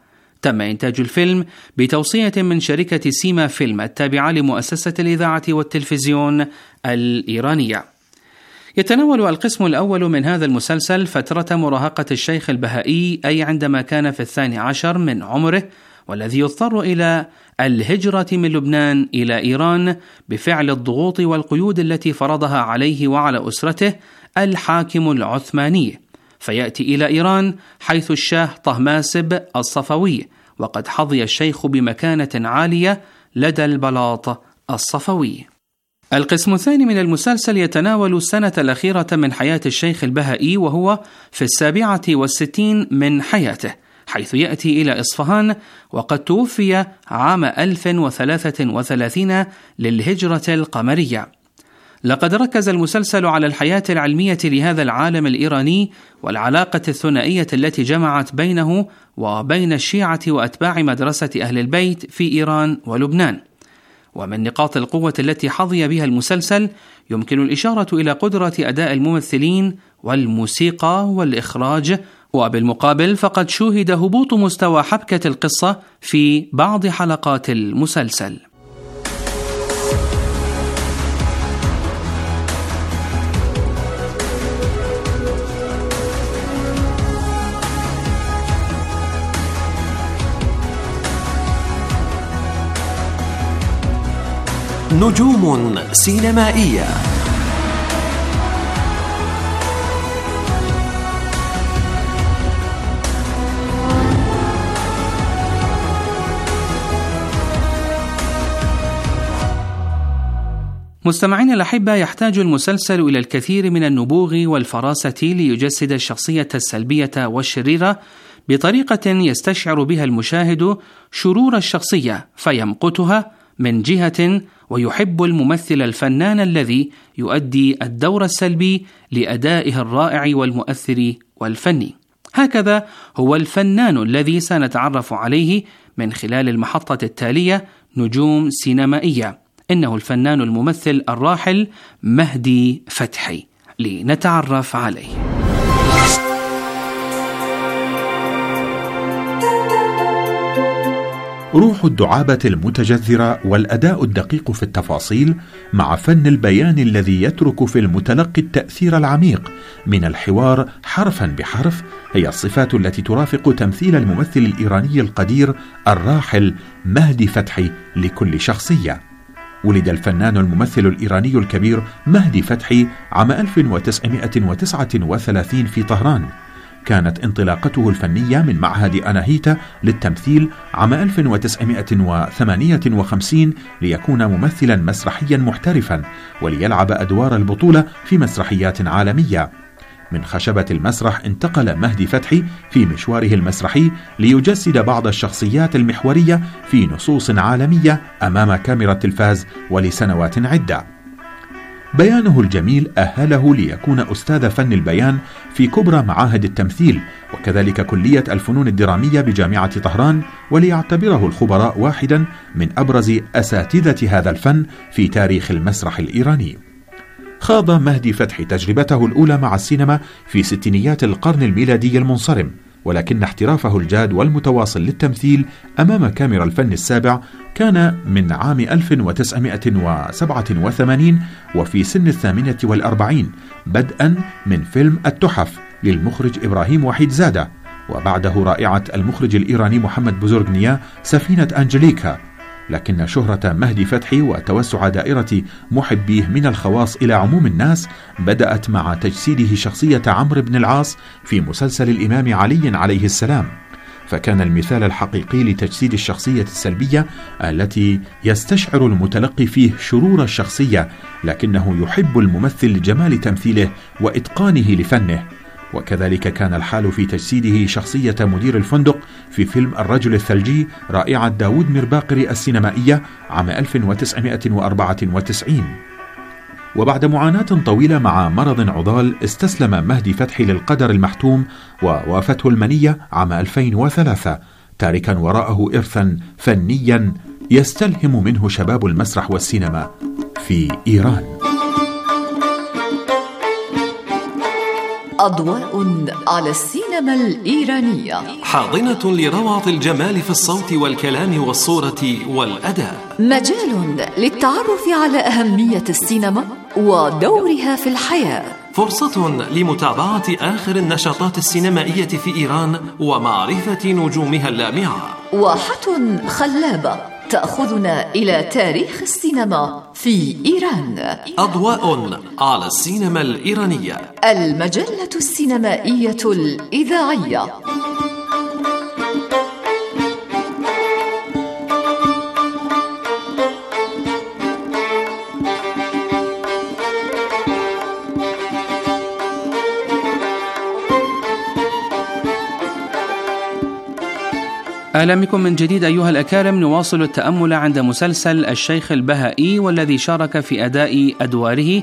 تم إنتاج الفيلم بتوصية من شركة سيما فيلم التابعة لمؤسسة الإذاعة والتلفزيون الإيرانية. يتناول القسم الأول من هذا المسلسل فترة مراهقة الشيخ البهائي، أي عندما كان في 12 من عمره، والذي يضطر إلى الهجرة من لبنان إلى إيران بفعل الضغوط والقيود التي فرضها عليه وعلى أسرته الحاكم العثماني، فيأتي إلى إيران حيث الشاه طهماسب الصفوي، وقد حظي الشيخ بمكانة عالية لدى البلاط الصفوي. القسم الثاني من المسلسل يتناول السنة الأخيرة من حياة الشيخ البهائي، وهو في 67 من حياته، حيث يأتي إلى إصفهان، وقد توفي عام 1033 للهجرة القمرية. لقد ركز المسلسل على الحياة العلمية لهذا العالم الإيراني والعلاقة الثنائية التي جمعت بينه وبين الشيعة وأتباع مدرسة أهل البيت في إيران ولبنان. ومن نقاط القوة التي حظي بها المسلسل يمكن الإشارة إلى قدرة أداء الممثلين والموسيقى والإخراج، وبالمقابل فقد شوهد هبوط مستوى حبكة القصة في بعض حلقات المسلسل. نجوم سينمائية. مستمعين الأحبة، يحتاج المسلسل إلى الكثير من النبوغ والفراسة ليجسد الشخصية السلبية والشريرة بطريقة يستشعر بها المشاهد شرور الشخصية فيمقتها من جهة، ويحب الممثل الفنان الذي يؤدي الدور السلبي لأدائه الرائع والمؤثر والفني. هكذا هو الفنان الذي سنتعرف عليه من خلال المحطة التالية، نجوم سينمائية. إنه الفنان الممثل الراحل مهدي فتحي، لنتعرف عليه. روح الدعابة المتجذرة والأداء الدقيق في التفاصيل مع فن البيان الذي يترك في المتلقي التأثير العميق من الحوار حرفا بحرف هي الصفات التي ترافق تمثيل الممثل الإيراني القدير الراحل مهدي فتحي لكل شخصية. ولد الفنان الممثل الإيراني الكبير مهدي فتحي عام 1939 في طهران. كانت انطلاقته الفنية من معهد أناهيتا للتمثيل عام 1958 ليكون ممثلا مسرحيا محترفا وليلعب أدوار البطولة في مسرحيات عالمية. من خشبة المسرح انتقل مهدي فتحي في مشواره المسرحي ليجسد بعض الشخصيات المحورية في نصوص عالمية أمام كاميرا التلفاز ولسنوات عدة. بيانه الجميل أهله ليكون أستاذ فن البيان في كبرى معاهد التمثيل وكذلك كلية الفنون الدرامية بجامعة طهران، وليعتبره الخبراء واحدا من أبرز أساتذة هذا الفن في تاريخ المسرح الإيراني. خاض مهدي فتحي تجربته الأولى مع السينما في ستينيات القرن الميلادي المنصرم، ولكن احترافه الجاد والمتواصل للتمثيل أمام كاميرا الفن السابع كان من عام 1987 وفي سن 48 بدءا من فيلم التحف للمخرج إبراهيم وحيد زادة، وبعده رائعة المخرج الإيراني محمد بوزرغنيا سفينة أنجليكا. لكن شهرة مهدي فتحي وتوسع دائرة محبيه من الخواص إلى عموم الناس بدأت مع تجسيده شخصية عمرو بن العاص في مسلسل الإمام علي عليه السلام، فكان المثال الحقيقي لتجسيد الشخصية السلبية التي يستشعر المتلقي فيه شرور الشخصية، لكنه يحب الممثل لجمال تمثيله وإتقانه لفنه. وكذلك كان الحال في تجسيده شخصية مدير الفندق في فيلم الرجل الثلجي رائعة داود مرباقري السينمائية عام 1994. وبعد معاناة طويلة مع مرض عضال استسلم مهدي فتحي للقدر المحتوم ووافته المنية عام 2003، تاركا وراءه إرثا فنيا يستلهم منه شباب المسرح والسينما في إيران. أضواء على السينما الإيرانية، حاضنة لروعة الجمال في الصوت والكلام والصورة والأداء، مجال للتعرف على أهمية السينما ودورها في الحياة، فرصة لمتابعة آخر النشاطات السينمائية في إيران ومعرفة نجومها اللامعة، واحة خلابة تأخذنا إلى تاريخ السينما في إيران. أضواء على السينما الإيرانية، المجلة السينمائية الإذاعية. أهلا بكم من جديد أيها الأكارم. نواصل التأمل عند مسلسل الشيخ البهائي، والذي شارك في أداء أدواره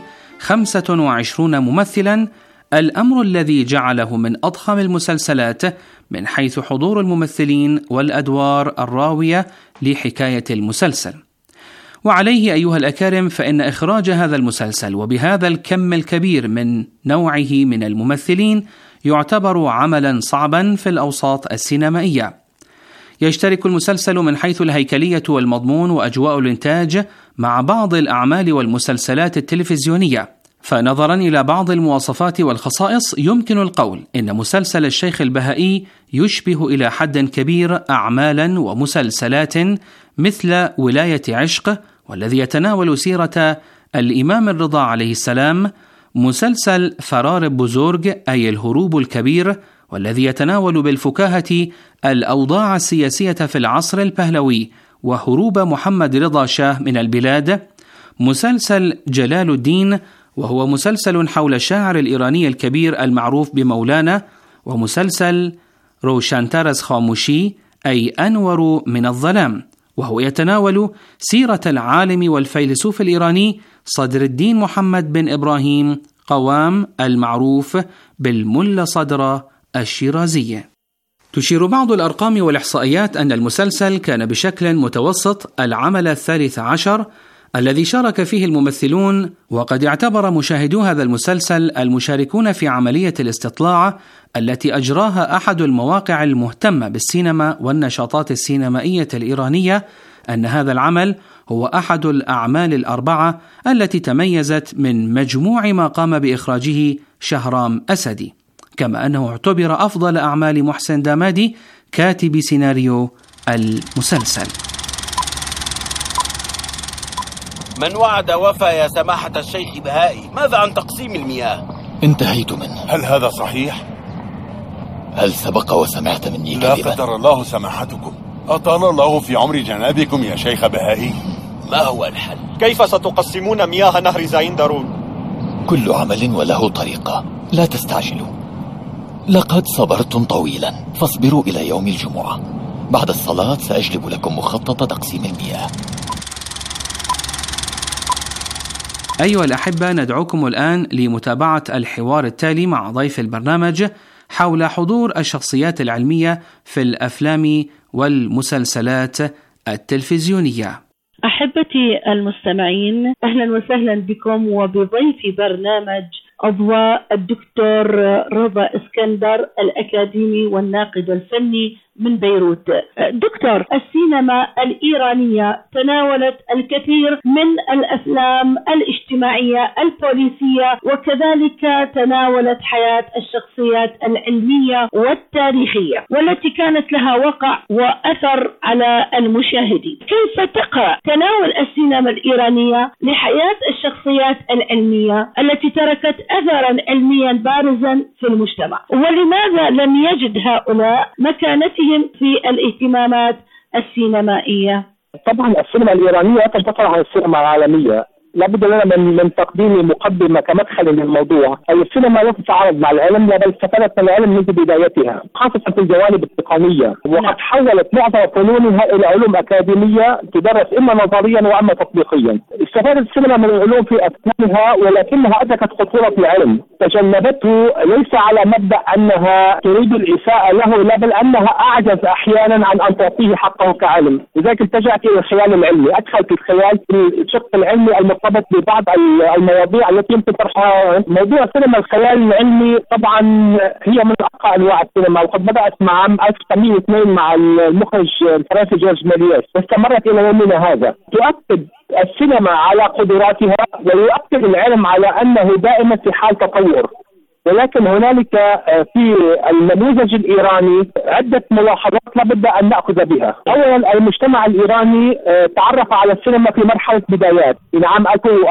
25 ممثلا، الأمر الذي جعله من أضخم المسلسلات من حيث حضور الممثلين والأدوار الراوية لحكاية المسلسل. وعليه أيها الأكارم فإن إخراج هذا المسلسل وبهذا الكم الكبير من نوعه من الممثلين يعتبر عملا صعبا في الأوساط السينمائية. يشترك المسلسل من حيث الهيكلية والمضمون وأجواء الإنتاج مع بعض الأعمال والمسلسلات التلفزيونية، فنظرا إلى بعض المواصفات والخصائص يمكن القول إن مسلسل الشيخ البهائي يشبه إلى حد كبير أعمالا ومسلسلات مثل ولاية عشق، والذي يتناول سيرة الإمام الرضا عليه السلام، مسلسل فرار بوزورج أي الهروب الكبير، والذي يتناول بالفكاهة الأوضاع السياسية في العصر البهلوي وهروب محمد رضا شاه من البلاد، مسلسل جلال الدين وهو مسلسل حول الشاعر الإيراني الكبير المعروف بمولانا، ومسلسل روشانتارز خاموشي أي أنور من الظلام، وهو يتناول سيرة العالم والفيلسوف الإيراني صدر الدين محمد بن إبراهيم قوام المعروف بالملا صدر الشيرازية. تشير بعض الأرقام والإحصائيات أن المسلسل كان بشكل متوسط العمل 13 الذي شارك فيه الممثلون، وقد اعتبر مشاهدو هذا المسلسل المشاركون في عملية الاستطلاع التي أجراها أحد المواقع المهتمة بالسينما والنشاطات السينمائية الإيرانية أن هذا العمل هو أحد الأعمال الأربعة التي تميزت من مجموع ما قام بإخراجه شهرام أسدي، كما أنه اعتبر أفضل أعمال محسن دامادي كاتب سيناريو المسلسل. من وعد وفى يا سماحة الشيخ بهائي. ماذا عن تقسيم المياه؟ انتهيت منه. هل هذا صحيح؟ هل سبق وسمعت مني لا كذبا؟ قدر الله سماحتكم. أطال الله في عمر جنابكم يا شيخ بهائي. ما هو الحل؟ كيف ستقسمون مياه نهر زاين دارون؟ كل عمل وله طريقة، لا تستعجلوا. لقد صبرتم طويلا، فاصبروا إلى يوم الجمعة. بعد الصلاة سأجلب لكم مخطط تقسيم المياه. أيها الأحبة، ندعوكم الآن لمتابعة الحوار التالي مع ضيف البرنامج حول حضور الشخصيات العلمية في الأفلام والمسلسلات التلفزيونية. أحبتي المستمعين، أهلا وسهلا بكم وبضيف برنامج أضواء الدكتور رضا اسكندر، الأكاديمي والناقد الفني من بيروت. دكتور، السينما الإيرانية تناولت الكثير من الأفلام الاجتماعية البوليسية، وكذلك تناولت حياة الشخصيات العلمية والتاريخية، والتي كانت لها وقع وأثر على المشاهدين. كيف تقع تناول السينما الإيرانية لحياة الشخصيات العلمية التي تركت أثرا علميا بارزا في المجتمع، ولماذا لم يجد هؤلاء مكانتهم في الاهتمامات السينمائية؟ طبعا السينما الإيرانية تنفصل عن السينما العالمية. لابد لنا من تقديم مقدمة كمدخل للموضوع. أي السينما لا تتعارض مع العلم، بل استفادت من العلم منذ بدايتها، خاصة في الجوانب التقنية، وقد حولت معظم فنونها إلى علوم أكاديمية تدرس إما نظريا وإما تطبيقيا. استفادت السينما من العلوم في أثناءها، ولكنها أدركت خطورة العلم، تجنبته ليس على مبدأ أنها تريد الإساءة له، لا بل أنها أعجز أحيانا عن أن تعطيه حقه كعلم. لذلك التجأت إلى الخيال العلمي، أدخلت الخيال في الشق العلمي مرتبط ببعض المواضيع التي يمكن طرحها. موضوع سينما الخيال العلمي طبعا هي من أقوى أنواع السينما، وقد بدأت مع عام 1902 مع المخرج الفرنسي جورج ميلييس واستمرت إلى يومنا هذا. تؤكد السينما على قدراتها ويؤكد العلم على أنه دائما في حال تطور، ولكن هنالك في النموذج الإيراني عدة ملاحظات لابد أن نأخذ بها. أولا، المجتمع الإيراني تعرف على السينما في مرحلة بدايات في عام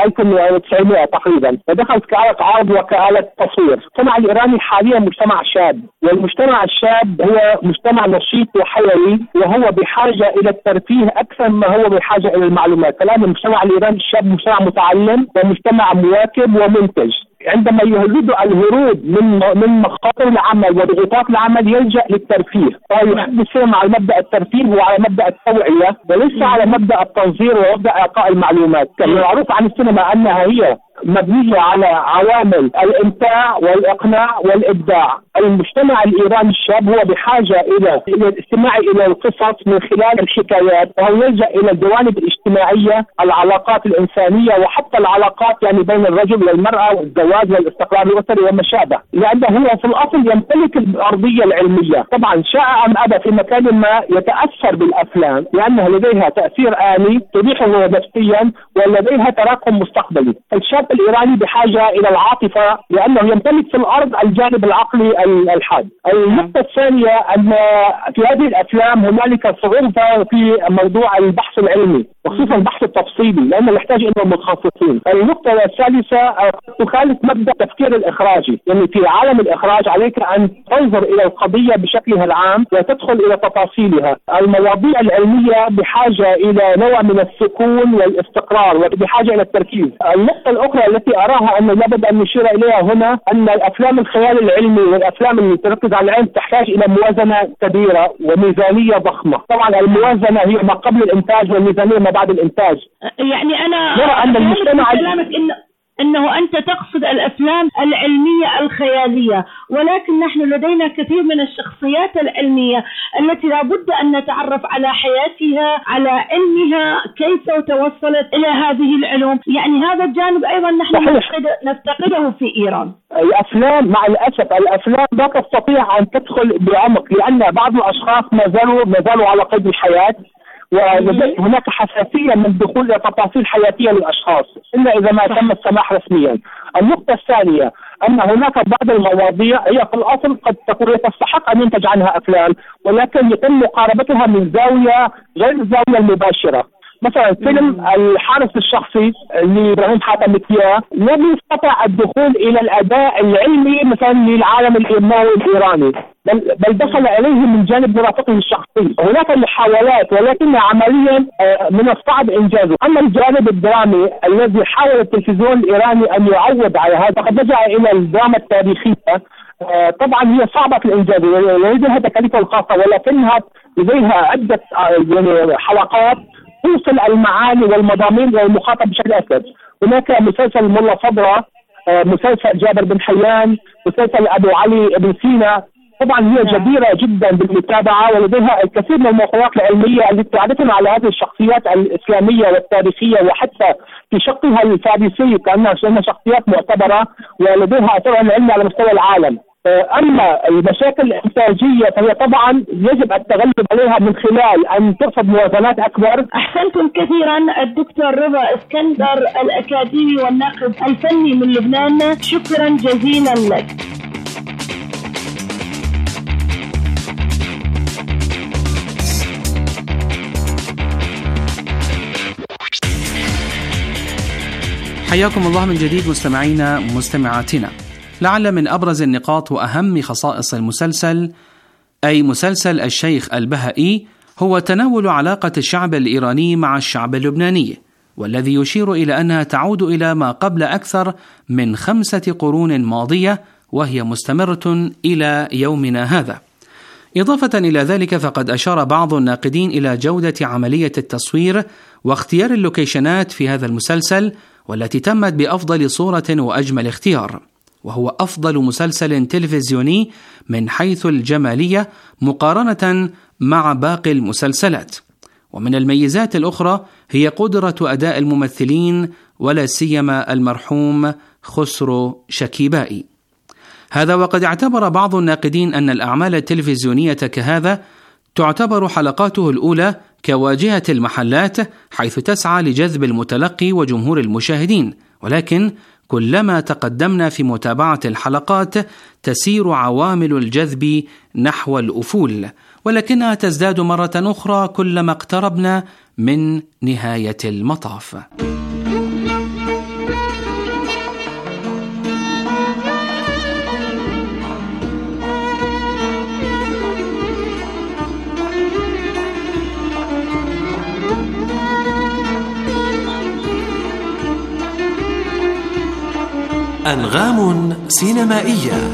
1900 تقريبا، ودخلت كآلة عرض وكآلة تصوير. المجتمع الإيراني حاليا مجتمع شاب، والمجتمع الشاب هو مجتمع نشيط وحيوي، وهو بحاجة إلى الترفيه أكثر ما هو بحاجة إلى المعلومات. كلام المجتمع الإيراني الشاب مجتمع متعلم ومجتمع مواكب ومنتج. عندما يريد الهروب من مخاطر العمل وضغوطات العمل يلجأ للترفيه، فيحب السينما على مبدأ الترفيه وعلى مبدأ التوعية وليس على مبدأ التنظير ومبدأ إعطاء المعلومات. المعروف عن السينما أنها هي مبنية على عوامل الإمتاع والإقناع والإبداع. المجتمع الإيراني الشاب هو بحاجة إلى الاستماع إلى القصص من خلال الحكايات، وهو يلجأ إلى الجوانب الاجتماعية، العلاقات الإنسانية، وحتى العلاقات يعني بين الرجل والمرأة والزواج والاستقرار الأسري وما شابه، لأنه هو في الأصل يمتلك الأرضية العلمية. طبعا شاء أم أبى في مكان ما يتأثر بالأفلام لأنها لديها تأثير آني تريحه نفسيا ولديها تراكم مستقبلي. الشاب الإيراني بحاجة إلى العاطفة لأنه يمتلك في الأرض الجانب العقلي الحاد. النقطة الثانية أن في هذه الأفلام هنالك صعوبة في موضوع البحث العلمي وخصوصا البحث التفصيلي لأنه يحتاج إلى متخصصين. النقطة الثالثة تخالف مبدأ التفكير الإخراجي، يعني في عالم الإخراج عليك أن تنظر إلى القضية بشكلها العام وتدخل إلى تفاصيلها. المواضيع العلمية بحاجة إلى نوع من السكون والاستقرار وبحاجة إلى التركيز. النقطة الأخرى التي أراها أن لابد أن نشير إليها هنا أن الأفلام الخيال العلمي والأفلام اللي تركز على العلم تحتاج إلى موازنة كبيرة وميزانية ضخمة. طبعا الموازنة هي ما قبل الإنتاج والميزانية ما بعد الإنتاج. يعني أنا نرى أن المجتمع أنه أنت تقصد الأفلام العلمية الخيالية، ولكن نحن لدينا كثير من الشخصيات العلمية التي لابد أن نتعرف على حياتها، على علمها، كيف توصلت إلى هذه العلوم. يعني هذا الجانب أيضا نحن نفتقده في إيران. الأفلام مع الأسف الأفلام لا تستطيع أن تدخل بعمق لأن بعض الأشخاص ما زالوا على قيد الحياة، وهناك حساسية من الدخول إلى تفاصيل حياتية للأشخاص إلا إذا ما تم السماح رسميا. النقطة الثانية أن هناك بعض المواضيع هي في الأصل قد تكون تستحق أن ينتج عنها أفلام، ولكن يتم مقاربتها من زاوية غير الزاوية المباشرة. مثلا فيلم الحارس الشخصي لإبراهيم حاتم مكياه لم يستطع الدخول إلى الأداء العلمي مثلا للعالم النووي الإيراني، بل دخل إليه من جانب مرافقه الشخصي. هناك محاولات ولكن عمليا من الصعب إنجازه. أما الجانب الدرامي الذي حاول التلفزيون الإيراني أن يعوض على هذا قد لجأ إلى الدراما التاريخية. طبعا هي صعبة في الإنجاز ولديها تكاليفها الخاصة، ولكنها لديها عدة حلقات توصل المعاني والمضامين للمخاطب بشكل أكثر. هناك مسلسل ملا فضرة، مسلسل جابر بن حيان، مسلسل أبو علي بن سينا، طبعا هي جديرة جدا بالمتابعة ولديها الكثير من الموضوعات العلمية التي تعرفنا على هذه الشخصيات الإسلامية والتاريخية وحتى في شقها الفارسي كأنها شخصيات معتبرة ولديها أثر علمي على مستوى العالم. أما المشاكل الإنتاجية فهي طبعا يجب التغلب عليها من خلال أن ترصد موازنات أكبر. أحسنتم كثيرا الدكتور رضا اسكندر الأكاديمي والناقد الفني من لبنان، شكرا جزيلا لك. حياكم الله من جديد مستمعينا مستمعاتنا. لعل من أبرز النقاط وأهم خصائص المسلسل أي مسلسل الشيخ البهائي هو تناول علاقة الشعب الإيراني مع الشعب اللبناني، والذي يشير إلى أنها تعود إلى ما قبل أكثر من 5 قرون ماضية وهي مستمرة إلى يومنا هذا. إضافة إلى ذلك فقد أشار بعض الناقدين إلى جودة عملية التصوير واختيار اللوكيشنات في هذا المسلسل، والتي تمت بأفضل صورة وأجمل اختيار، وهو أفضل مسلسل تلفزيوني من حيث الجمالية مقارنة مع باقي المسلسلات. ومن الميزات الأخرى هي قدرة أداء الممثلين ولا سيما المرحوم خسرو شكيبائي. هذا وقد اعتبر بعض الناقدين أن الأعمال التلفزيونية كهذا تعتبر حلقاته الأولى كواجهة المحلات، حيث تسعى لجذب المتلقي وجمهور المشاهدين، ولكن كلما تقدمنا في متابعة الحلقات تسير عوامل الجذب نحو الأفول، ولكنها تزداد مرة أخرى كلما اقتربنا من نهاية المطاف. أنغام سينمائية.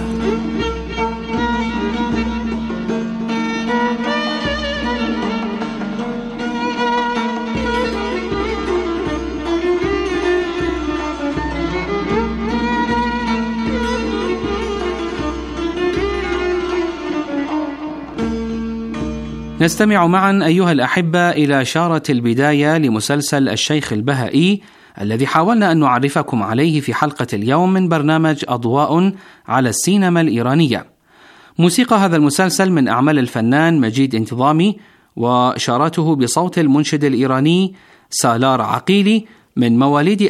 نستمع معا أيها الأحبة إلى شارة البداية لمسلسل الشيخ البهائي الذي حاولنا أن نعرفكم عليه في حلقة اليوم من برنامج أضواء على السينما الإيرانية. موسيقى هذا المسلسل من أعمال الفنان مجيد انتظامي، وشارته بصوت المنشد الإيراني سالار عقيلي من مواليد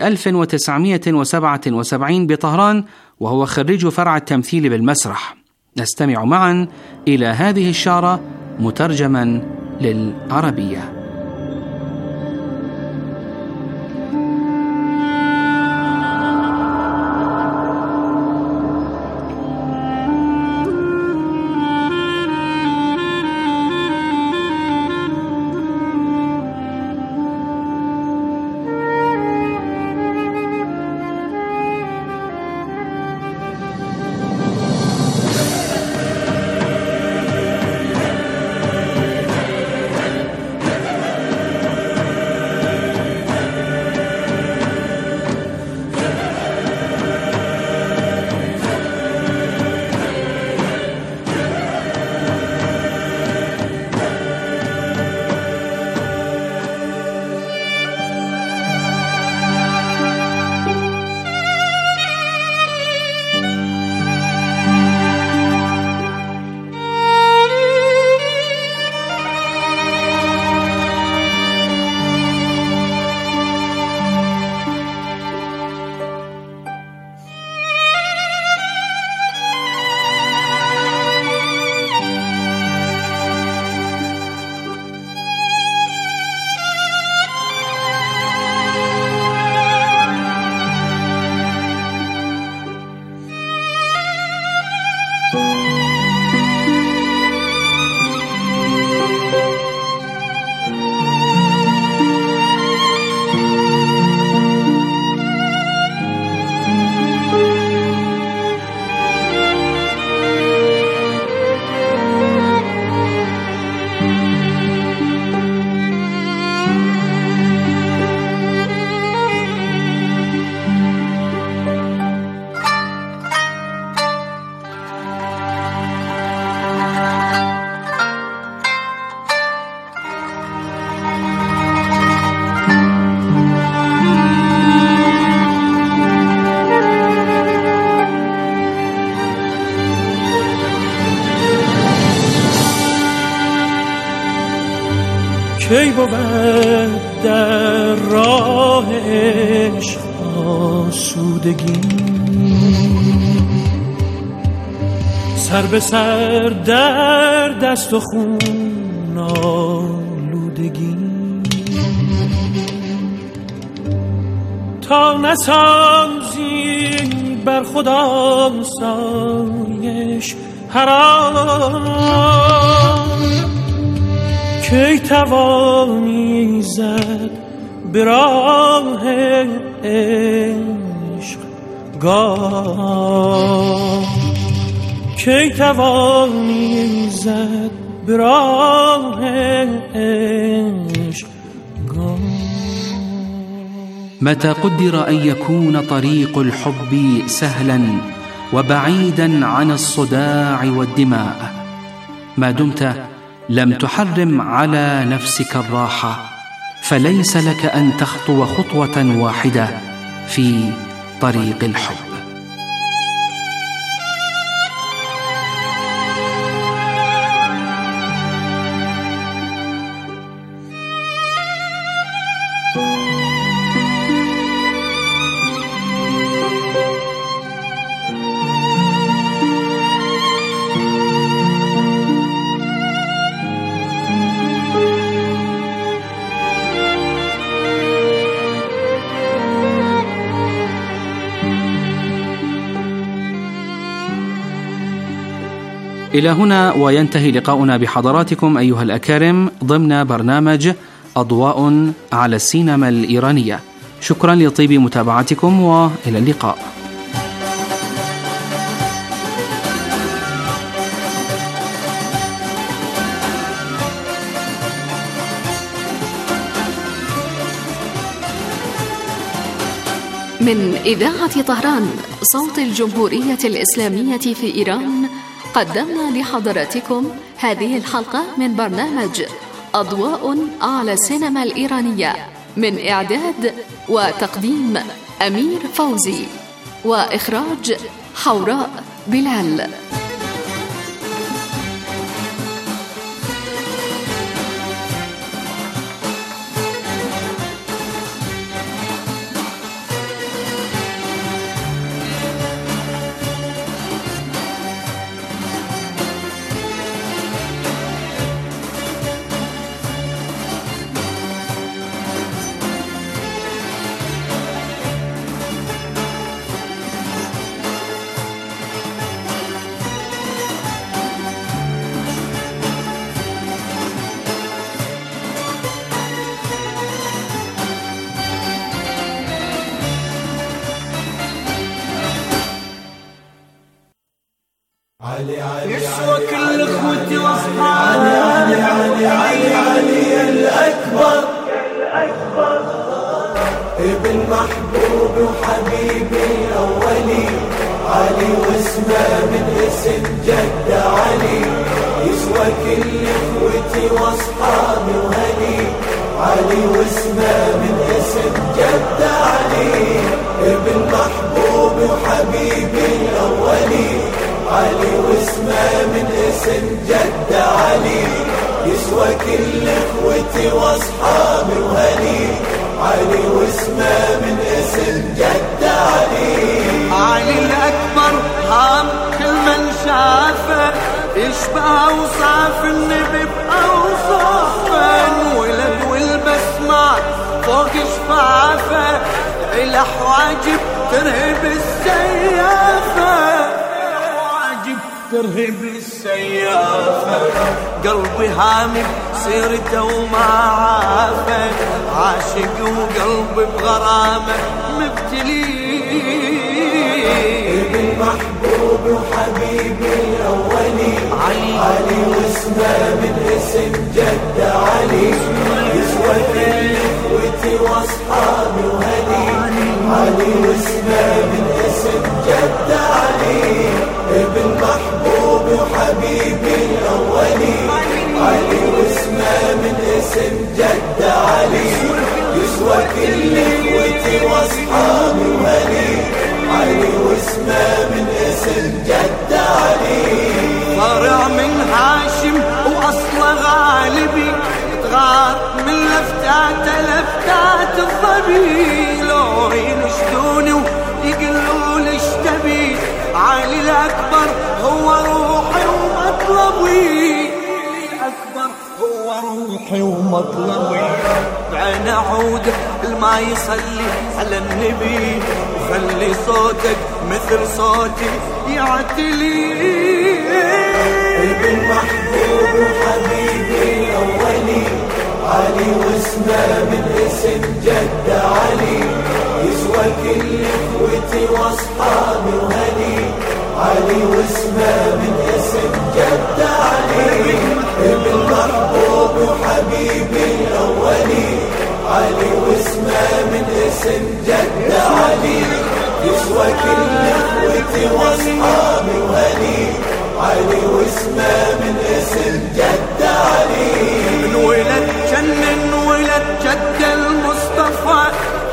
1977 بطهران، وهو خريج فرع التمثيل بالمسرح. نستمع معا إلى هذه الشارة مترجما للعربية. کی بود در راه عشق آسودگی، سر به سر در دست و خون آلودگی، تا نسازی بر خدا سایش حرام، کی توانی زد به راه عشق گام، کی توانی زد به راه عشق گام. متى قدر أن يكون طريق الحب سهلا وبعيدا عن الصداع والدماء، ما دمت لم تحرم على نفسك الراحة، فليس لك أن تخطو خطوة واحدة في طريق الحب. إلى هنا وينتهي لقاؤنا بحضراتكم أيها الأكارم ضمن برنامج أضواء على السينما الإيرانية. شكرا لطيب متابعتكم وإلى اللقاء. من إذاعة طهران صوت الجمهورية الإسلامية في إيران قدمنا لحضراتكم هذه الحلقة من برنامج أضواء على السينما الإيرانية، من إعداد وتقديم أمير فوزي، وإخراج حوراء بلال. يسوى كل اخوتي واصحابي علي الاكبر ابن محبوب وحبيبي الاولي علي واسمه من اسم جد علي. يسوى كل اخوتي واصحابي وهلي علي واسمه من اسم جد علي. ابن محبوب وحبيبي الاولي علي واسمه من اسم جد علي. يسوى كل اخوتي واصحابي وهلي علي واسمه من اسم جد علي. علي الاكبر هام كل من شافه يشبه اوصاف النبي باوصافه. ولد والبسمات فوق شفافه إلى حواجب ترهب السيافه، ترهب السيافة. قلبي هامل سيرته وما عافه، عاشق وقلبي بغرامه مبتلي. ابن محبوب وحبيبي الأولي علي واسمه من اسم جد علي. يسوى كل اخوتي واصحابي وهلي علي واسمه من اسم جد علي. ابن محبوب وحبيبي الأولي علي واسمه من اسم جد علي. يسوى كل اخوتي واصحابي وهلي علي واسمه من اسم جد علي. فرع من هاشم واصله غالبي، تغار من لفتات لفتات الظبي. لو ينشدوني ويقولوا لي اشتبي، علي الأكبر هو روحي ومطلبي. الأكبر هو روحي ومطلبي. بعين عودك الما يصلي على النبي، وخلي صوتك مثل صوتي يعتلي. ابن محبوب وحبيبي الأولي علي واسمه من اسم جد علي. يسوى كل اخوتي واصحابي وهلي علي واسمه من اسم جد علي. ابن محبوب وحبيبي الأولي علي واسمه من اسم جد علي. يسوى كل اخوتي واصحابي وهلي علي واسمه من اسم جد علي. من ولد جنن ولد جد المصطفى،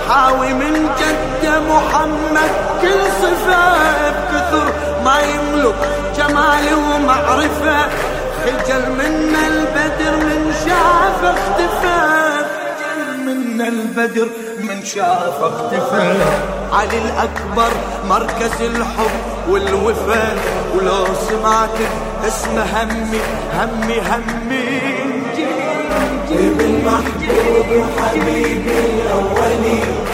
حاوي من جد محمد كل صفة بكثر ما يملك جمال ومعرفة خجل من البدر من شاف اختفى من البدر من شاف اختفى علي الأكبر مركز الحب والوفا ولو سمعت اسم همي همي همي جيب المحبوب حبيبي الأولي